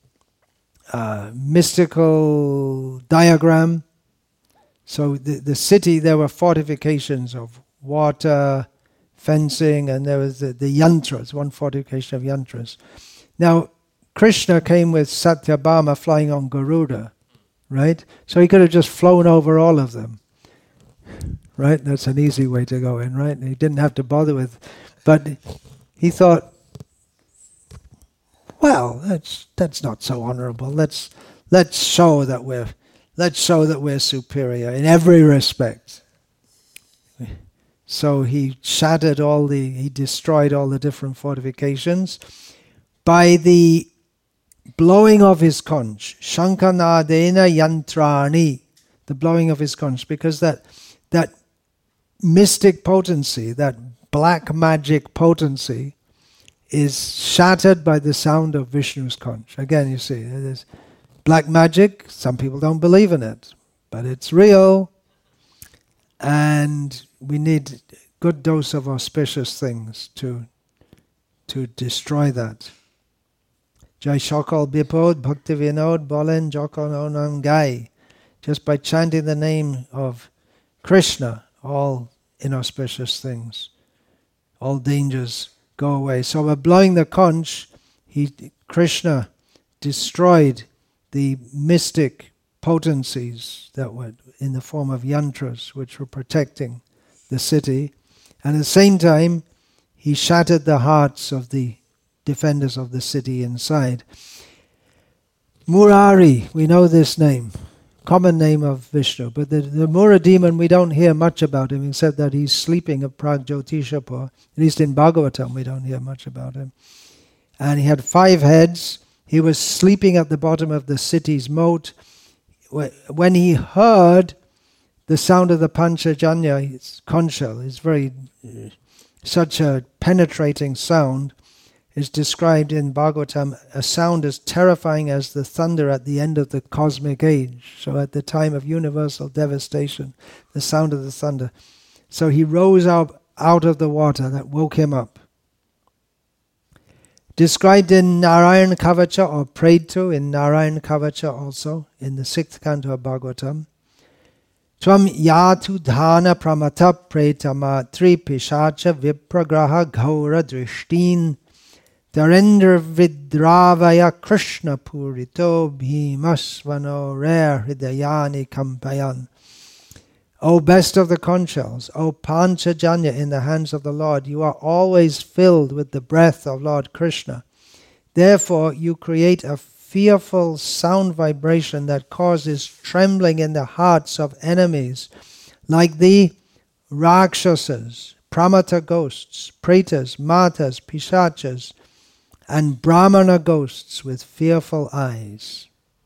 diagram. So the city, there were fortifications of water, fencing, and there was the yantras, one fortification of yantras. Now, Krishna came with Satyabhama flying on Garuda, right? So he could have just flown over all of them, right? That's an easy way to go in, right? He didn't have to bother with, but he thought, well, that's not so honorable. Let's show that we're superior in every respect. So he destroyed all the different fortifications by the blowing of his conch. Shankanadena yantrani, the blowing of his conch, because that mystic potency, that black magic potency, is shattered by the sound of Vishnu's conch. Again, you see, it is black magic. Some people don't believe in it, but it's real. And we need a good dose of auspicious things to destroy that. Jai Shakal Bipod Bhakti Vinod Bolen Jokon Onam Gai. Just by chanting the name of Krishna, all inauspicious things, all dangers go away. So by blowing the conch, Krishna destroyed the mystic potencies that were in the form of yantras, which were protecting the city. And at the same time, he shattered the hearts of the defenders of the city inside. Murari, we know this name, common name of Vishnu, but the Mura demon, we don't hear much about him, except that he's sleeping at Pragjyotishapur. At least in Bhagavatam, we don't hear much about him. And he had 5 heads. He was sleeping at the bottom of the city's moat. When he heard the sound of the Panchajanya, his conch shell, is very such a penetrating sound, is described in Bhagavatam, a sound as terrifying as the thunder at the end of the cosmic age. So at the time of universal devastation, the sound of the thunder. So he rose up out of the water that woke him up. Described in Narayan Kavacha, or prayed to in Narayan Kavacha also, in the 6th canto of Bhagavatam. Tvam yatu dhana pramata pretama tri pishacha vipragraha ghaura drishtin Darendra vidravaya Krishna purito bhimasvano rare hridayani kampayan. O best of the conch shells, O Panchajanya in the hands of the Lord, you are always filled with the breath of Lord Krishna. Therefore you create a fearful sound vibration that causes trembling in the hearts of enemies, like the Rakshasas, Pramata ghosts, Pretas, Matas, Pishachas, and Brahmana ghosts with fearful eyes.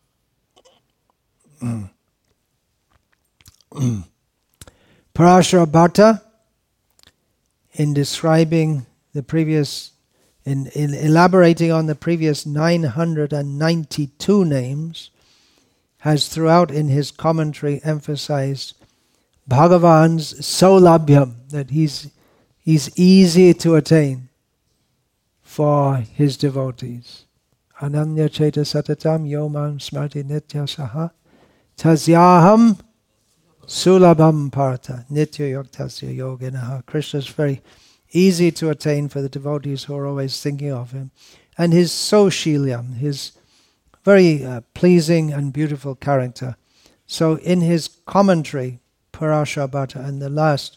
Parashara Bhatta, in describing the previous, in elaborating on the previous 992 names, has throughout in his commentary emphasized Bhagavan's Saulabhyam, that he's easy to attain for his devotees. Ananya Cheta Satatam Yomam Smarti Nitya Saha Tasyaham Sulabham Partha Nitya Yoktasya Yoginaha. Krishna is very easy to attain for the devotees who are always thinking of him. And his Soshilyam, his very pleasing and beautiful character. So in his commentary, Parashara Bhatta, and the last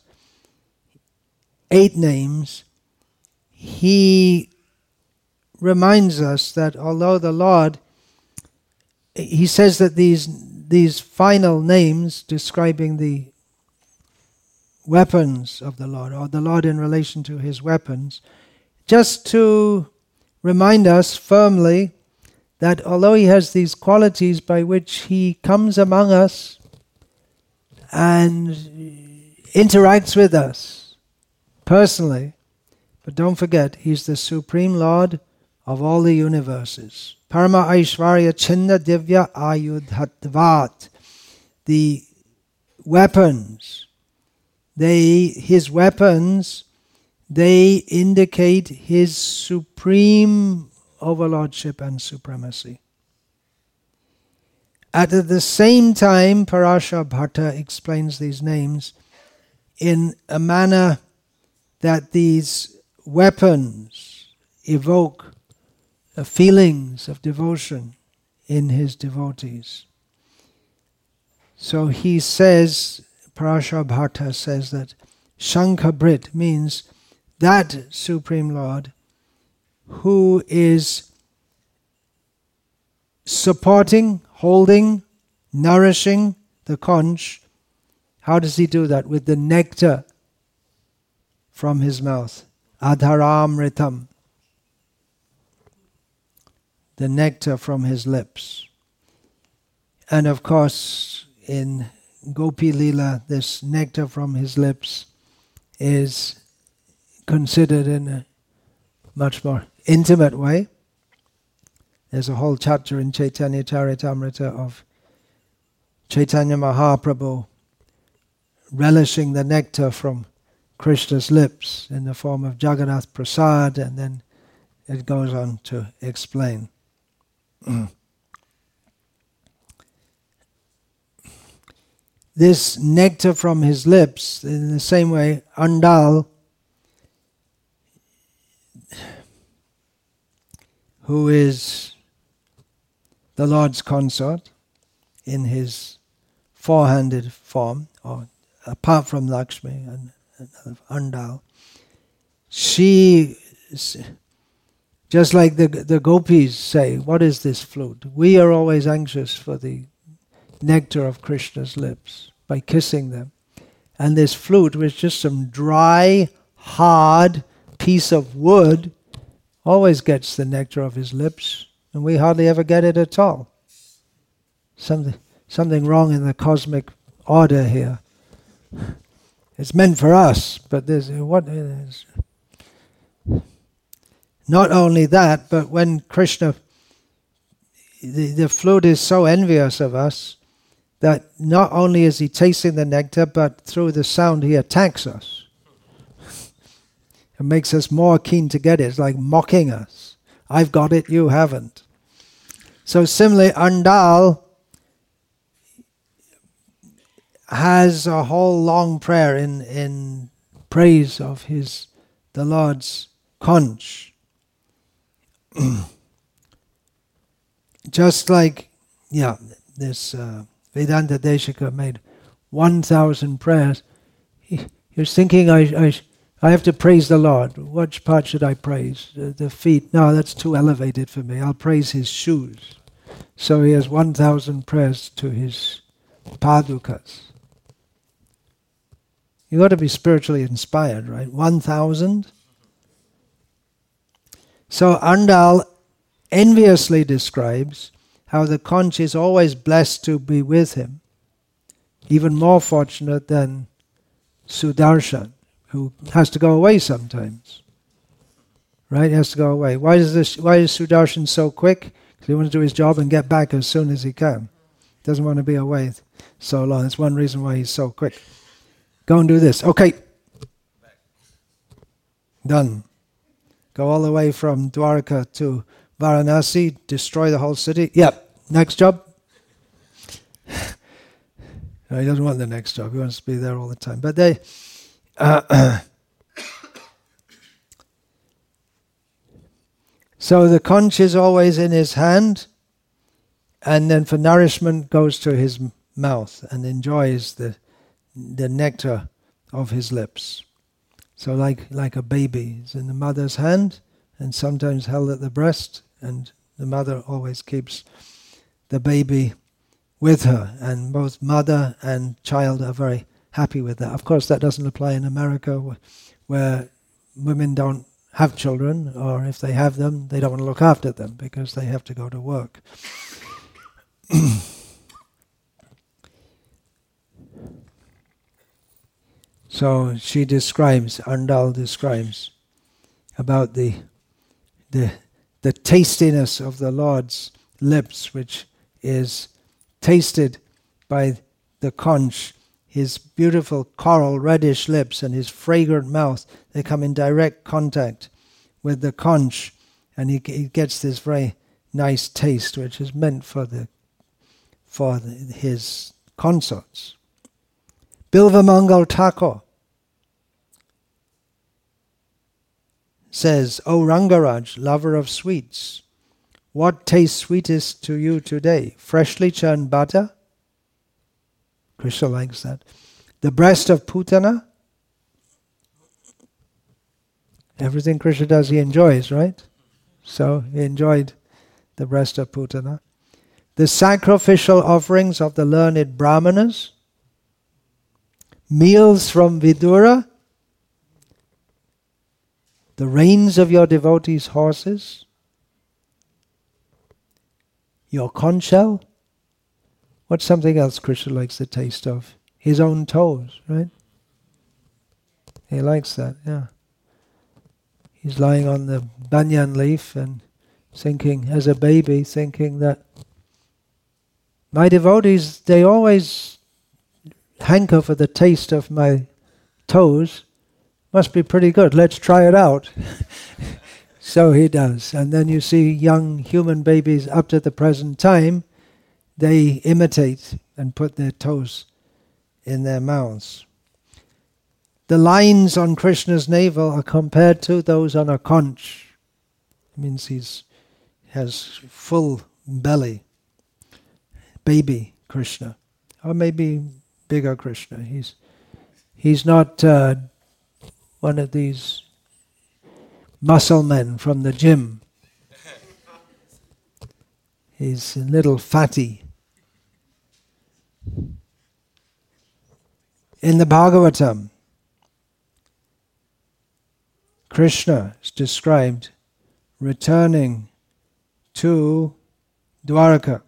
8 names, he reminds us that although the Lord, he says that these final names describing the weapons of the Lord, or the Lord in relation to his weapons, just to remind us firmly that although he has these qualities by which he comes among us and interacts with us personally, but don't forget, he's the Supreme Lord of all the universes. Parama Aishvarya Chinna Divya Ayudhatvat. The weapons, his weapons, they indicate his supreme overlordship and supremacy. At the same time, Parashara Bhatta explains these names in a manner that these weapons evoke feelings of devotion in his devotees. So he says, Parashara Bhatta says that Shankhabrit means that Supreme Lord who is supporting, holding, nourishing the conch. How does he do that? With the nectar from his mouth. Adharamritam. The nectar from his lips. And of course, in Gopi Lila, this nectar from his lips is considered in a much more intimate way. There's a whole chapter in Chaitanya Charitamrita of Chaitanya Mahaprabhu relishing the nectar from Krishna's lips in the form of Jagannath Prasad, and then it goes on to explain. This nectar from his lips, in the same way, Andal, who is the Lord's consort in his four-handed form, or apart from Lakshmi and Andal, she, just like the gopis say, what is this flute? We are always anxious for the nectar of Krishna's lips by kissing them. And this flute, which is just some dry, hard piece of wood, always gets the nectar of his lips and we hardly ever get it at all. Something wrong in the cosmic order here. It's meant for us, but there's what is. Not only that, but when Krishna, the flute is so envious of us that not only is he tasting the nectar, but through the sound he attacks us. It makes us more keen to get it. It's like mocking us. I've got it, you haven't. So similarly, Andal has a whole long prayer in praise of the Lord's conch. Just like, this Vedanta Deshika made 1,000 prayers. He was thinking, I have to praise the Lord. Which part should I praise? The feet? No, that's too elevated for me. I'll praise his shoes. So he has 1,000 prayers to his padukas. You got to be spiritually inspired, right? 1,000. So Andal enviously describes how the conch is always blessed to be with him, even more fortunate than Sudarshan, who has to go away sometimes. Right? He has to go away. Why is Sudarshan so quick? Because he wants to do his job and get back as soon as he can. Doesn't want to be away so long. That's one reason why he's so quick. Go and do this. Okay. Done. Go all the way from Dwarka to Varanasi, destroy the whole city. Yep. Next job. No, he doesn't want the next job. He wants to be there all the time. But they... So the conch is always in his hand, and then for nourishment goes to his mouth and enjoys the nectar of his lips. So like a baby, it's in the mother's hand and sometimes held at the breast, and the mother always keeps the baby with her, and both mother and child are very happy with that. Of course, that doesn't apply in America, where women don't have children, or if they have them, they don't want to look after them because they have to go to work. So she describes, Andal describes, about the tastiness of the Lord's lips, which is tasted by the conch. His beautiful coral reddish lips and his fragrant mouth, they come in direct contact with the conch, and he gets this very nice taste, which is meant for his consorts. Bilvamangal Thakur says, O Rangaraj, lover of sweets, what tastes sweetest to you today? Freshly churned butter? Krishna likes that. The breast of Putana? Everything Krishna does he enjoys, right? So he enjoyed the breast of Putana. The sacrificial offerings of the learned Brahmanas? Meals from Vidura? The reins of your devotees' horses? Your conch shell? What's something else Krishna likes the taste of? His own toes, right? He likes that, yeah. He's lying on the banyan leaf and thinking, as a baby, thinking that my devotees, they always hanker for the taste of my toes. Must be pretty good. Let's try it out. So he does. And then you see young human babies up to the present time, they imitate and put their toes in their mouths. The lines on Krishna's navel are compared to those on a conch. It means he has full belly. Baby Krishna. Or maybe bigger Krishna. He's not one of these muscle men from the gym. He's a little fatty. In the Bhagavatam, Krishna is described returning to Dwarka.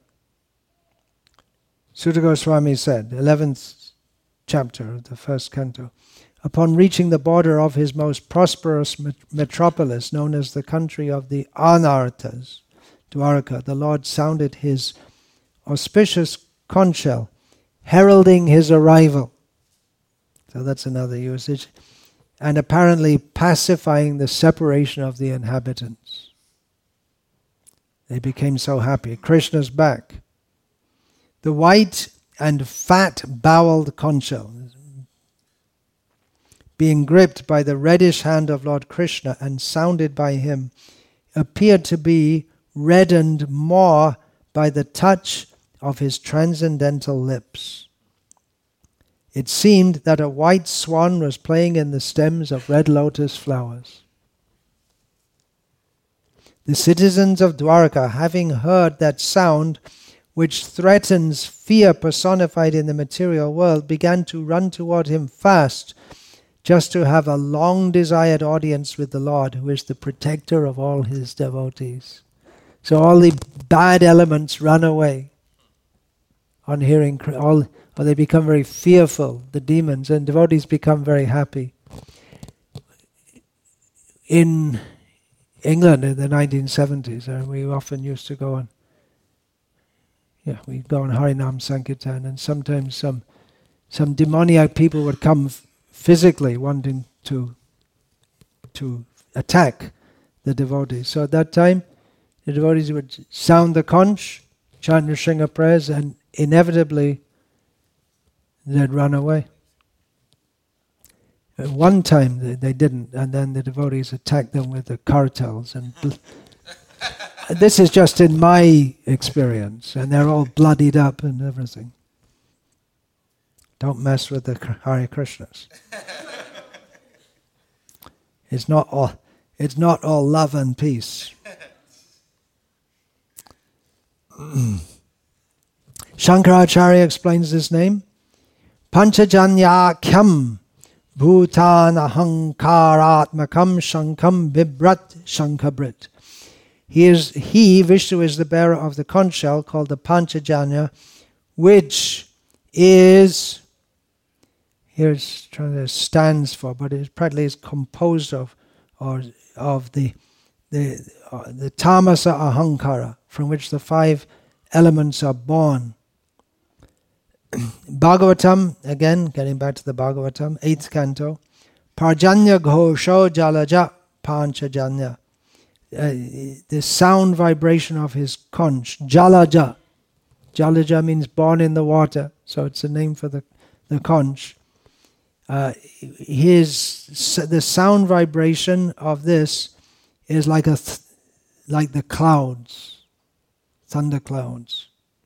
Sutta Goswami said, 11th chapter of the first canto, upon reaching the border of his most prosperous metropolis, known as the country of the Anarthas, Dwarka, the Lord sounded his auspicious conch shell, heralding his arrival. So that's another usage. And apparently pacifying the separation of the inhabitants. They became so happy. Krishna's back. The white and fat-boweled conch shell, being gripped by the reddish hand of Lord Krishna and sounded by him, appeared to be reddened more by the touch of his transcendental lips. It seemed that a white swan was playing in the stems of red lotus flowers. The citizens of Dwarka, having heard that sound, which threatens fear personified in the material world, began to run toward him fast, just to have a long-desired audience with the Lord, who is the protector of all his devotees. So all the bad elements run away on hearing or they become very fearful, the demons, and devotees become very happy. In England in the 1970s, we often used to go on, we'd go on Harinam Sankirtan, and sometimes some demoniac people would come physically wanting to attack the devotees. So at that time, the devotees would sound the conch, chant Nrsimha prayers, and inevitably they'd run away. At one time they didn't, and then the devotees attacked them with the kartals. And this is just in my experience, and they're all bloodied up and everything. Don't mess with the Hare Krishnas. It's not all love and peace. Shankaracharya explains this name. Panchajanyakyam bhutan ahankaratmakam shankam vibrat shankabrit. He, Vishnu, is the bearer of the conch shell called the Panchajanya, which is, here's stands for, but it practically is composed of the tamasa ahankara, from which the 5 elements are born. Bhagavatam, again, getting back to the Bhagavatam, 8th canto, Parjanya Ghosho Jalaja Panchajanya. The sound vibration of his conch, Jalaja. Jalaja means born in the water, so it's a name for the conch. The sound vibration of this is like the clouds, thunder clouds.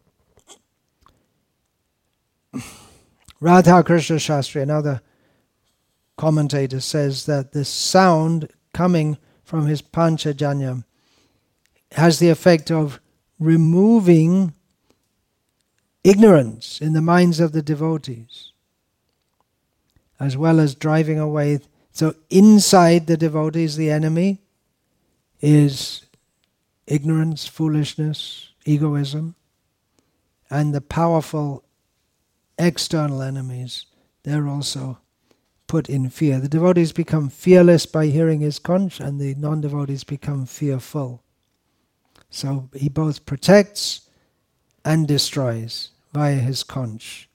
Radha Krishna Shastri, another commentator, says that the sound coming from his Panchajanya has the effect of removing ignorance in the minds of the devotees, as well as driving away. So inside the devotees, the enemy is ignorance, foolishness, egoism, and the powerful external enemies, they're also put in fear. The devotees become fearless by hearing his conch, and the non-devotees become fearful. So he both protects and destroys via his conch.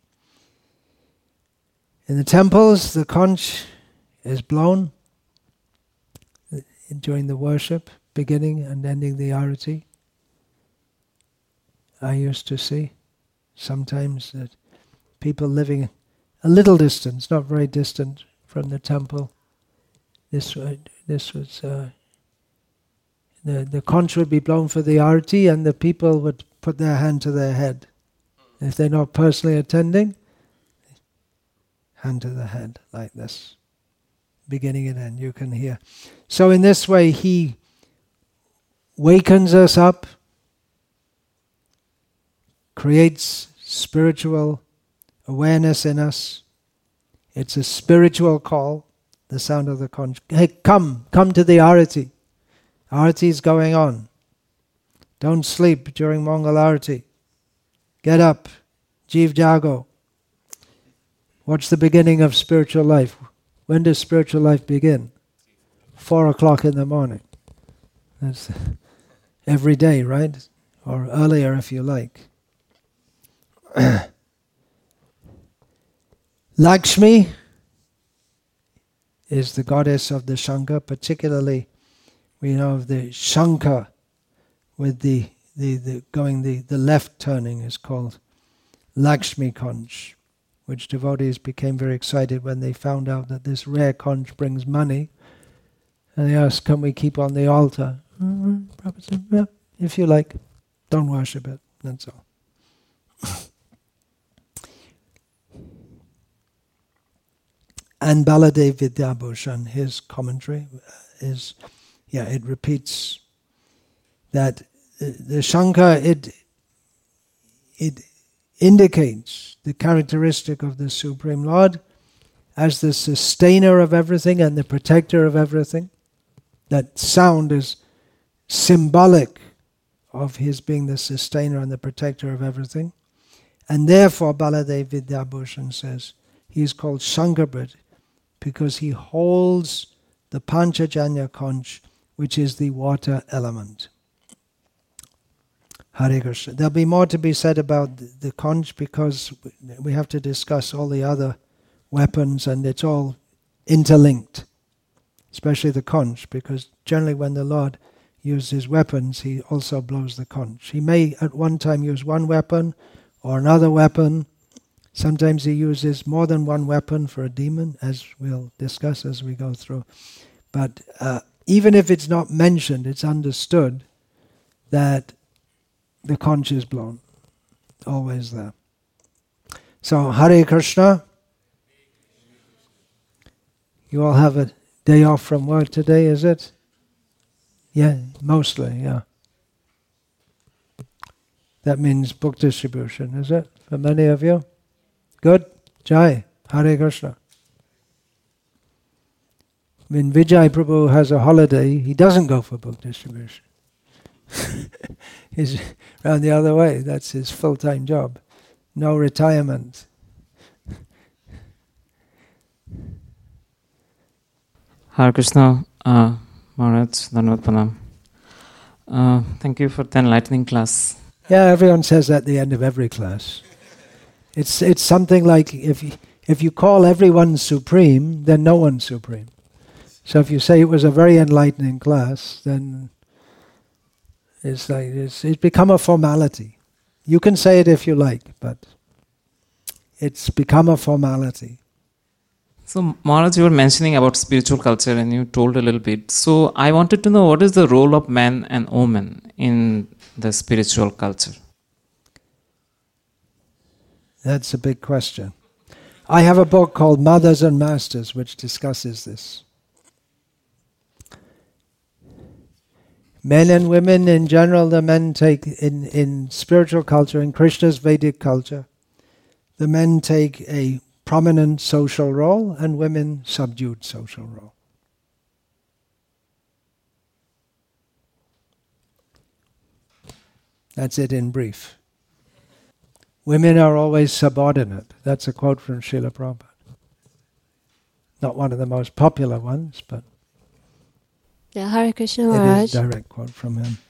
In the temples, the conch is blown during the worship, beginning and ending the arati. I used to see sometimes that people living a little distance, not very distant from the temple, this was the conch would be blown for the arati, and the people would put their hand to their head. If they're not personally attending, hand to the head like this, beginning and end. You can hear. So in this way, he wakens us up, creates spiritual awareness in us. It's a spiritual call, the sound of the conch. Hey, come to the arati. Arati is going on. Don't sleep during Mangalarti. Get up. Jeev Jago. What's the beginning of spiritual life? When does spiritual life begin? 4 o'clock in the morning. That's every day, right? Or earlier if you like. Lakshmi is the goddess of the Shankha. Particularly, we know of the Shankha with the left turning is called Lakshmi Conch, which devotees became very excited when they found out that this rare conch brings money. And they asked, can we keep on the altar? Prabhupada said, yeah, if you like, don't worship it, that's all. And Baladev Vidyabhushan, his commentary it repeats that the Shankha, it indicates the characteristic of the Supreme Lord as the sustainer of everything and the protector of everything. That sound is symbolic of his being the sustainer and the protector of everything. And therefore Baladev Vidyabhushan says he is called Shankarbhrit because he holds the Panchajanya conch, which is the water element. Hare Krishna. There'll be more to be said about the conch because we have to discuss all the other weapons and it's all interlinked, especially the conch, because generally when the Lord uses weapons, he also blows the conch. He may at one time use one weapon or another weapon. Sometimes he uses more than one weapon for a demon, as we'll discuss as we go through. But even if it's not mentioned, it's understood that the conch is blown. Always there. So, Hare Krishna. You all have a day off from work today, is it? Yeah, mostly, yeah. That means book distribution, is it? For many of you? Good? Jai. Hare Krishna. When Vijay Prabhu has a holiday, he doesn't go for book distribution. He's around the other way. That's his full-time job. No retirement. Hare Krishna, Maharaj, Dhanavad Pranam. Thank you for the enlightening class. Yeah, everyone says that at the end of every class. It's something like if you call everyone supreme, then no one's supreme. So if you say it was a very enlightening class, then it's become a formality. You can say it if you like, but it's become a formality. So Maharaj, you were mentioning about spiritual culture and you told a little bit. So I wanted to know what is the role of man and woman in the spiritual culture? That's a big question. I have a book called Mothers and Masters which discusses this. Men and women in general, the men take, in spiritual culture, in Krishna's Vedic culture, the men take a prominent social role and women subdued social role. That's it in brief. Women are always subordinate. That's a quote from Srila Prabhupada. Not one of the most popular ones, but yeah, Hare Krishna Maharaj. It is a direct quote from him.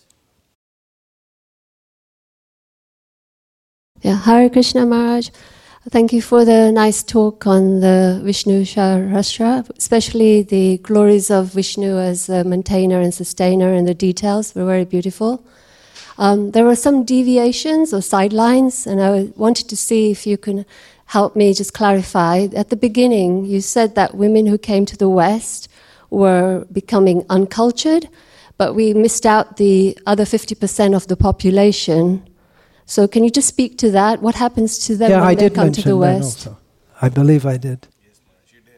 Yeah, Hare Krishna Maharaj. Thank you for the nice talk on the Vishnu Sahasrara, especially the glories of Vishnu as a maintainer and sustainer, and the details were very beautiful. There were some deviations or sidelines, and I wanted to see if you can help me just clarify. At the beginning, you said that women who came to the West were becoming uncultured, but we missed out the other 50% of the population. So can you just speak to that? What happens to them when they come to the West? Also. I believe I did. Yes, Maharaj, you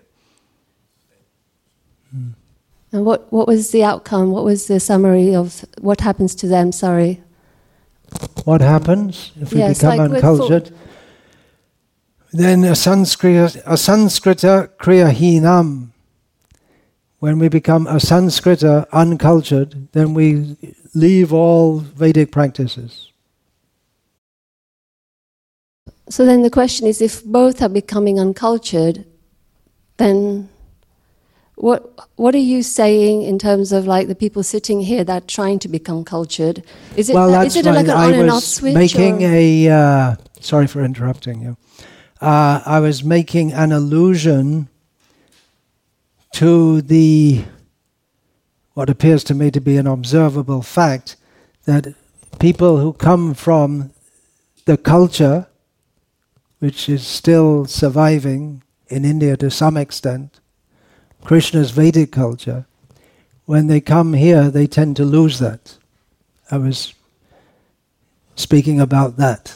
did. And what was the outcome? What was the summary of what happens to them? Sorry. What happens if we become like uncultured? Then asanskrita kriyahinam. When we become asanskrita, uncultured, then we leave all Vedic practices. So then the question is, if both are becoming uncultured, then what are you saying in terms of like the people sitting here that are trying to become cultured? Is it, That's is it like an on and off switch? Making sorry for interrupting you. I was making an allusion to what appears to me to be an observable fact, that people who come from the culture, which is still surviving in India to some extent, Krishna's Vedic culture, when they come here, they tend to lose that. I was speaking about that.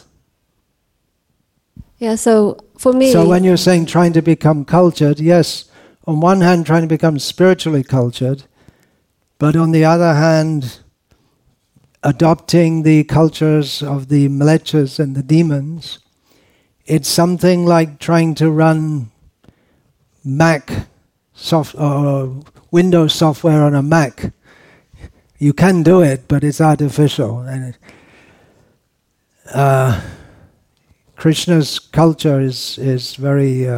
Yeah, so for me... So when you're saying trying to become cultured, yes, on one hand trying to become spiritually cultured, but on the other hand adopting the cultures of the mlechas and the demons, it's something like trying to run Windows software on a Mac. You can do it, but it's artificial. And Krishna's culture is very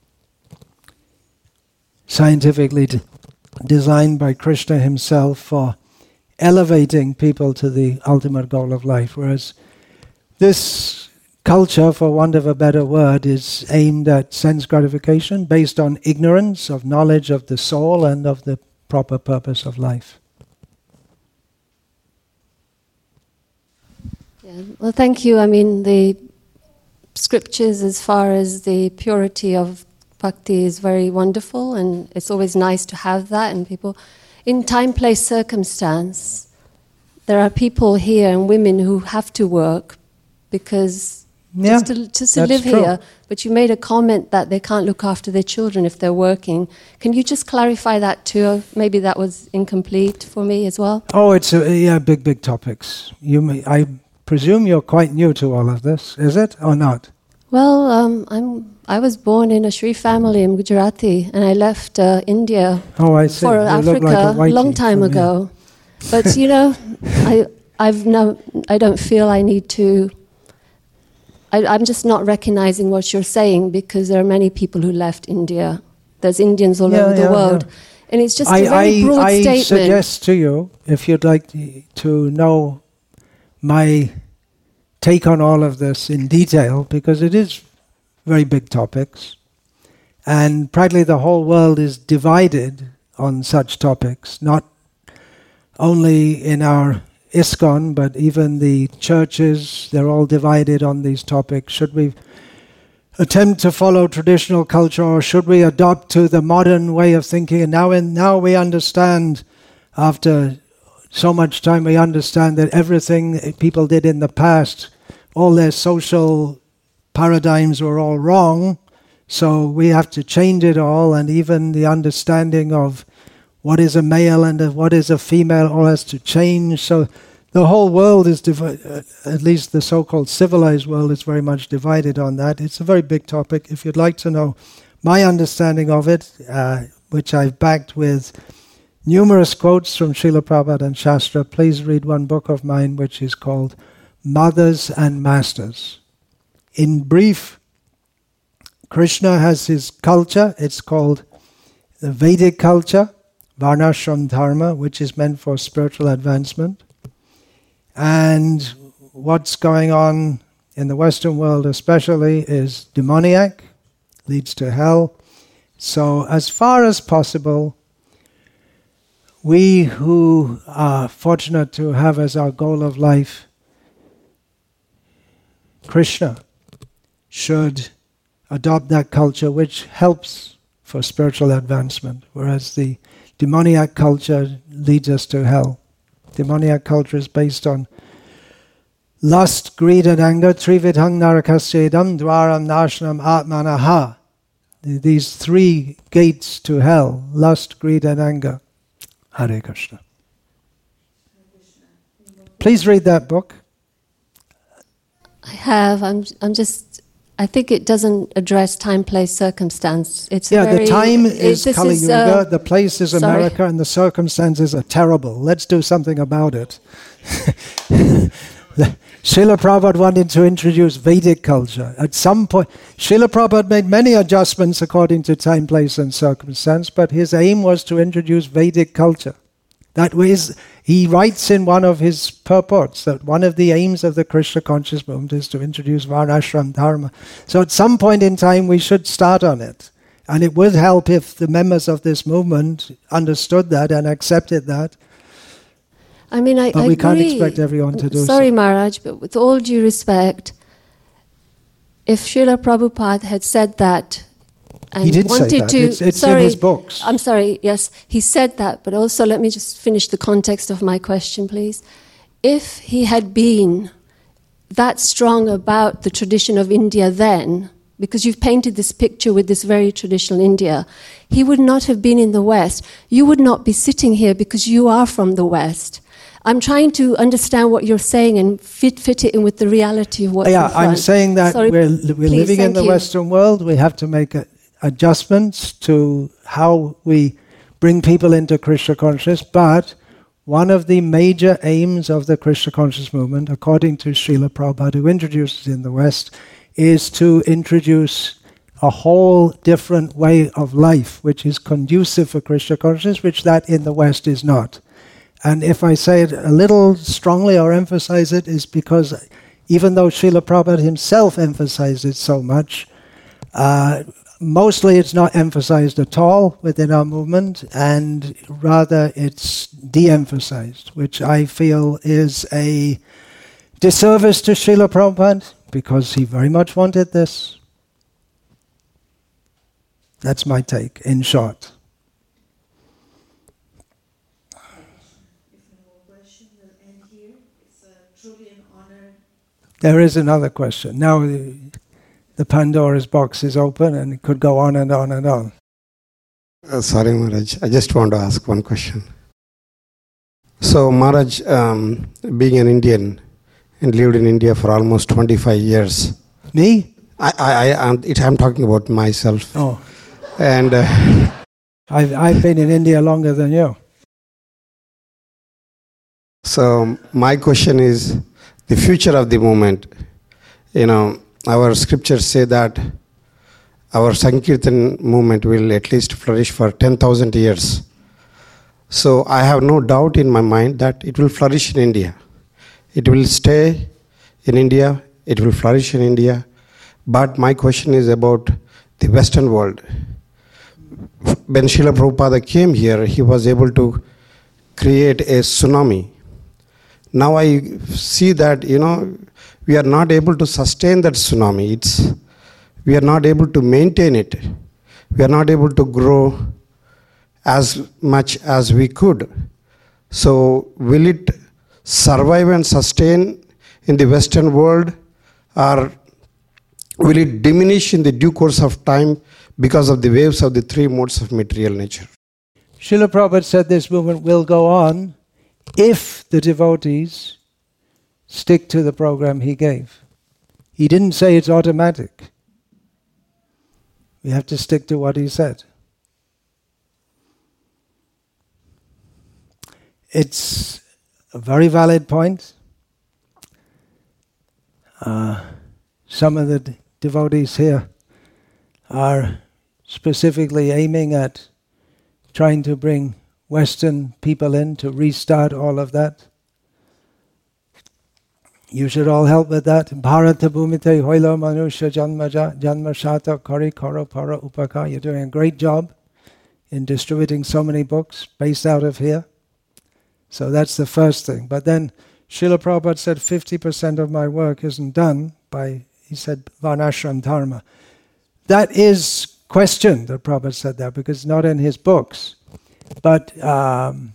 scientifically designed by Krishna himself for elevating people to the ultimate goal of life, whereas this culture, for want of a better word, is aimed at sense gratification based on ignorance of knowledge of the soul and of the proper purpose of life. Yeah. Well, thank you. I mean, the scriptures as far as the purity of bhakti is very wonderful, and it's always nice to have that. And people, in time, place, circumstance, there are people here and women who have to work because just to live true. here. But you made a comment that they can't look after their children if they're working. Can you just clarify that too? Maybe that was incomplete for me as well. Oh, it's big topics. I presume you're quite new to all of this, is it or not? Well, I was born in a Sri family in Gujarati, and I left India I see. for You Africa look like a long time ago. But I don't feel I need to. I'm just not recognizing what you're saying, because there are many people who left India. There's Indians all over the world. Yeah. And it's just a very broad statement. I suggest to you, if you'd like to know my take on all of this in detail, because it is very big topics, and practically the whole world is divided on such topics, not only in our ISKCON, but even the churches, they're all divided on these topics. Should we attempt to follow traditional culture, or should we adopt to the modern way of thinking? And now we understand, after so much time, we understand that everything people did in the past, all their social paradigms were all wrong, so we have to change it all, and even the understanding of what is a male and what is a female all has to change. So the whole world is divided, at least the so-called civilized world is very much divided on that. It's a very big topic. If you'd like to know my understanding of it, which I've backed with numerous quotes from Srila Prabhupada and Shastra, please read one book of mine which is called Mothers and Masters. In brief, Krishna has his culture. It's called the Vedic culture, Varnashram Dharma, which is meant for spiritual advancement. And what's going on in the Western world especially is demoniac, leads to hell. So as far as possible, we who are fortunate to have as our goal of life Krishna should adopt that culture which helps for spiritual advancement, whereas the demoniac culture leads us to hell. Demoniac culture is based on lust, greed and anger. Trividhang narakasya dwaram nashanam atmanaha. These three gates to hell: lust, greed and anger. Hare Krishna. Please read that book. I have. I think it doesn't address time, place, circumstance. It's the time is this Kali Yuga, the place is sorry. America, and the circumstances are terrible. Let's do something about it. Srila Prabhupada wanted to introduce Vedic culture. At some point, Srila Prabhupada made many adjustments according to time, place, and circumstance, but his aim was to introduce Vedic culture. That was, he writes in one of his purports that one of the aims of the Krishna conscious movement is to introduce Varnashram Dharma. So at some point in time we should start on it. And it would help if the members of this movement understood that and accepted that. I mean, but we can't expect everyone to do so. Sorry, Maharaj, but with all due respect, if Srila Prabhupada had said that and he did wanted say that. to... It's in his books. I'm sorry, yes, he said that, but also let me just finish the context of my question, please. If he had been that strong about the tradition of India then, because you've painted this picture with this very traditional India, he would not have been in the West. You would not be sitting here because you are from the West. I'm trying to understand what you're saying and fit it in with the reality of what's in front. I'm saying that we're living in the Western world. We have to make adjustments to how we bring people into Krishna consciousness, but one of the major aims of the Krishna conscious movement, according to Srila Prabhupada, who introduced it in the West, is to introduce a whole different way of life, which is conducive for Krishna consciousness, which that in the West is not. And if I say it a little strongly or emphasize it, is because even though Srila Prabhupada himself emphasized it so much, mostly it's not emphasized at all within our movement, and rather it's de-emphasized, which I feel is a disservice to Srila Prabhupada, because he very much wanted this. That's my take, in short. There is another question. Now the Pandora's box is open and it could go on and on and on. Sorry Maharaj, I just want to ask one question. So Maharaj, being an Indian and lived in India for almost 25 years. Me? I'm talking about myself. Oh. And I've been in India longer than you. So my question is, the future of the movement. You know, our scriptures say that our Sankirtan movement will at least flourish for 10,000 years. So I have no doubt in my mind that it will flourish in India. It will stay in India, it will flourish in India. But my question is about the Western world. When Srila Prabhupada came here, he was able to create a tsunami. Now I see that, we are not able to sustain that tsunami. We are not able to maintain it. We are not able to grow as much as we could. So will it survive and sustain in the Western world, or will it diminish in the due course of time because of the waves of the three modes of material nature? Srila Prabhupada said this movement will go on if the devotees stick to the program he gave. He didn't say it's automatic. We have to stick to what he said. It's a very valid point. Some of the devotees here are specifically aiming at trying to bring Western people in to restart all of that. You should all help with that. Bharata bhumite hoilo manusha janma shata kari karo para upaka. You're doing a great job in distributing so many books based out of here. So that's the first thing. But then Srila Prabhupada said 50% of my work isn't done by, he said, Varnashram Dharma. That is questioned, that Prabhupada said that, because it's not in his books. But Abhiram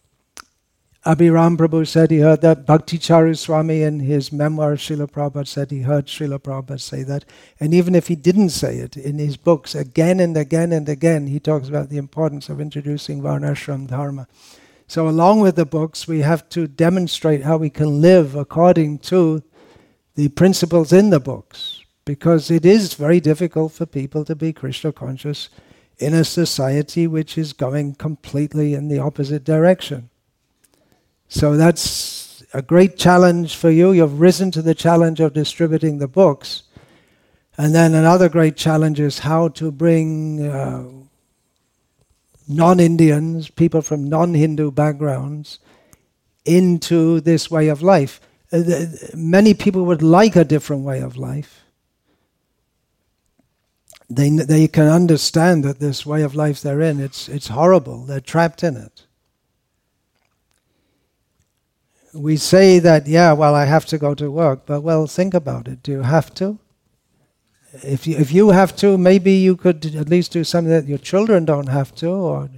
Prabhu said he heard that. Bhakti Charu Swami in his memoir, Srila Prabhupada said he heard Srila Prabhupada say that. And even if he didn't say it, in his books again and again and again, he talks about the importance of introducing Varnashram Dharma. So along with the books, we have to demonstrate how we can live according to the principles in the books. because it is very difficult for people to be Krishna conscious in a society which is going completely in the opposite direction. So that's a great challenge for you. You've risen to the challenge of distributing the books. And then another great challenge is how to bring non-Indians, people from non-Hindu backgrounds, into this way of life. Many people would like a different way of life. They can understand that this way of life they're in, it's horrible. They're trapped in it. We say that, yeah, well, I have to go to work, but well, think about it. Do you have to? If you have to, maybe you could at least do something that your children don't have to, or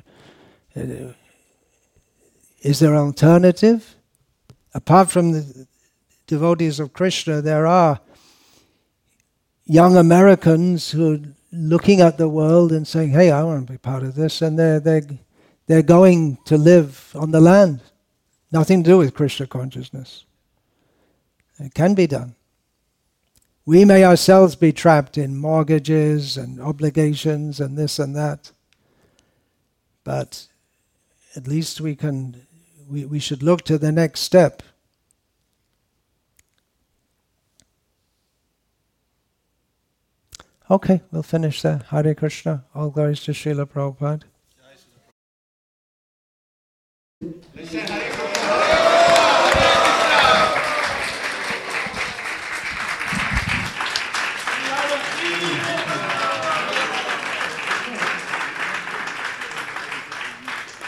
is there an alternative? Apart from the devotees of Krishna, there are young Americans who are looking at the world and saying, hey, I want to be part of this, and they're going to live on the land. Nothing to do with Krishna consciousness. It can be done. We may ourselves be trapped in mortgages and obligations and this and that, but at least we should look to the next step. Okay, we'll finish there. Hare Krishna. All glories to Srila Prabhupada.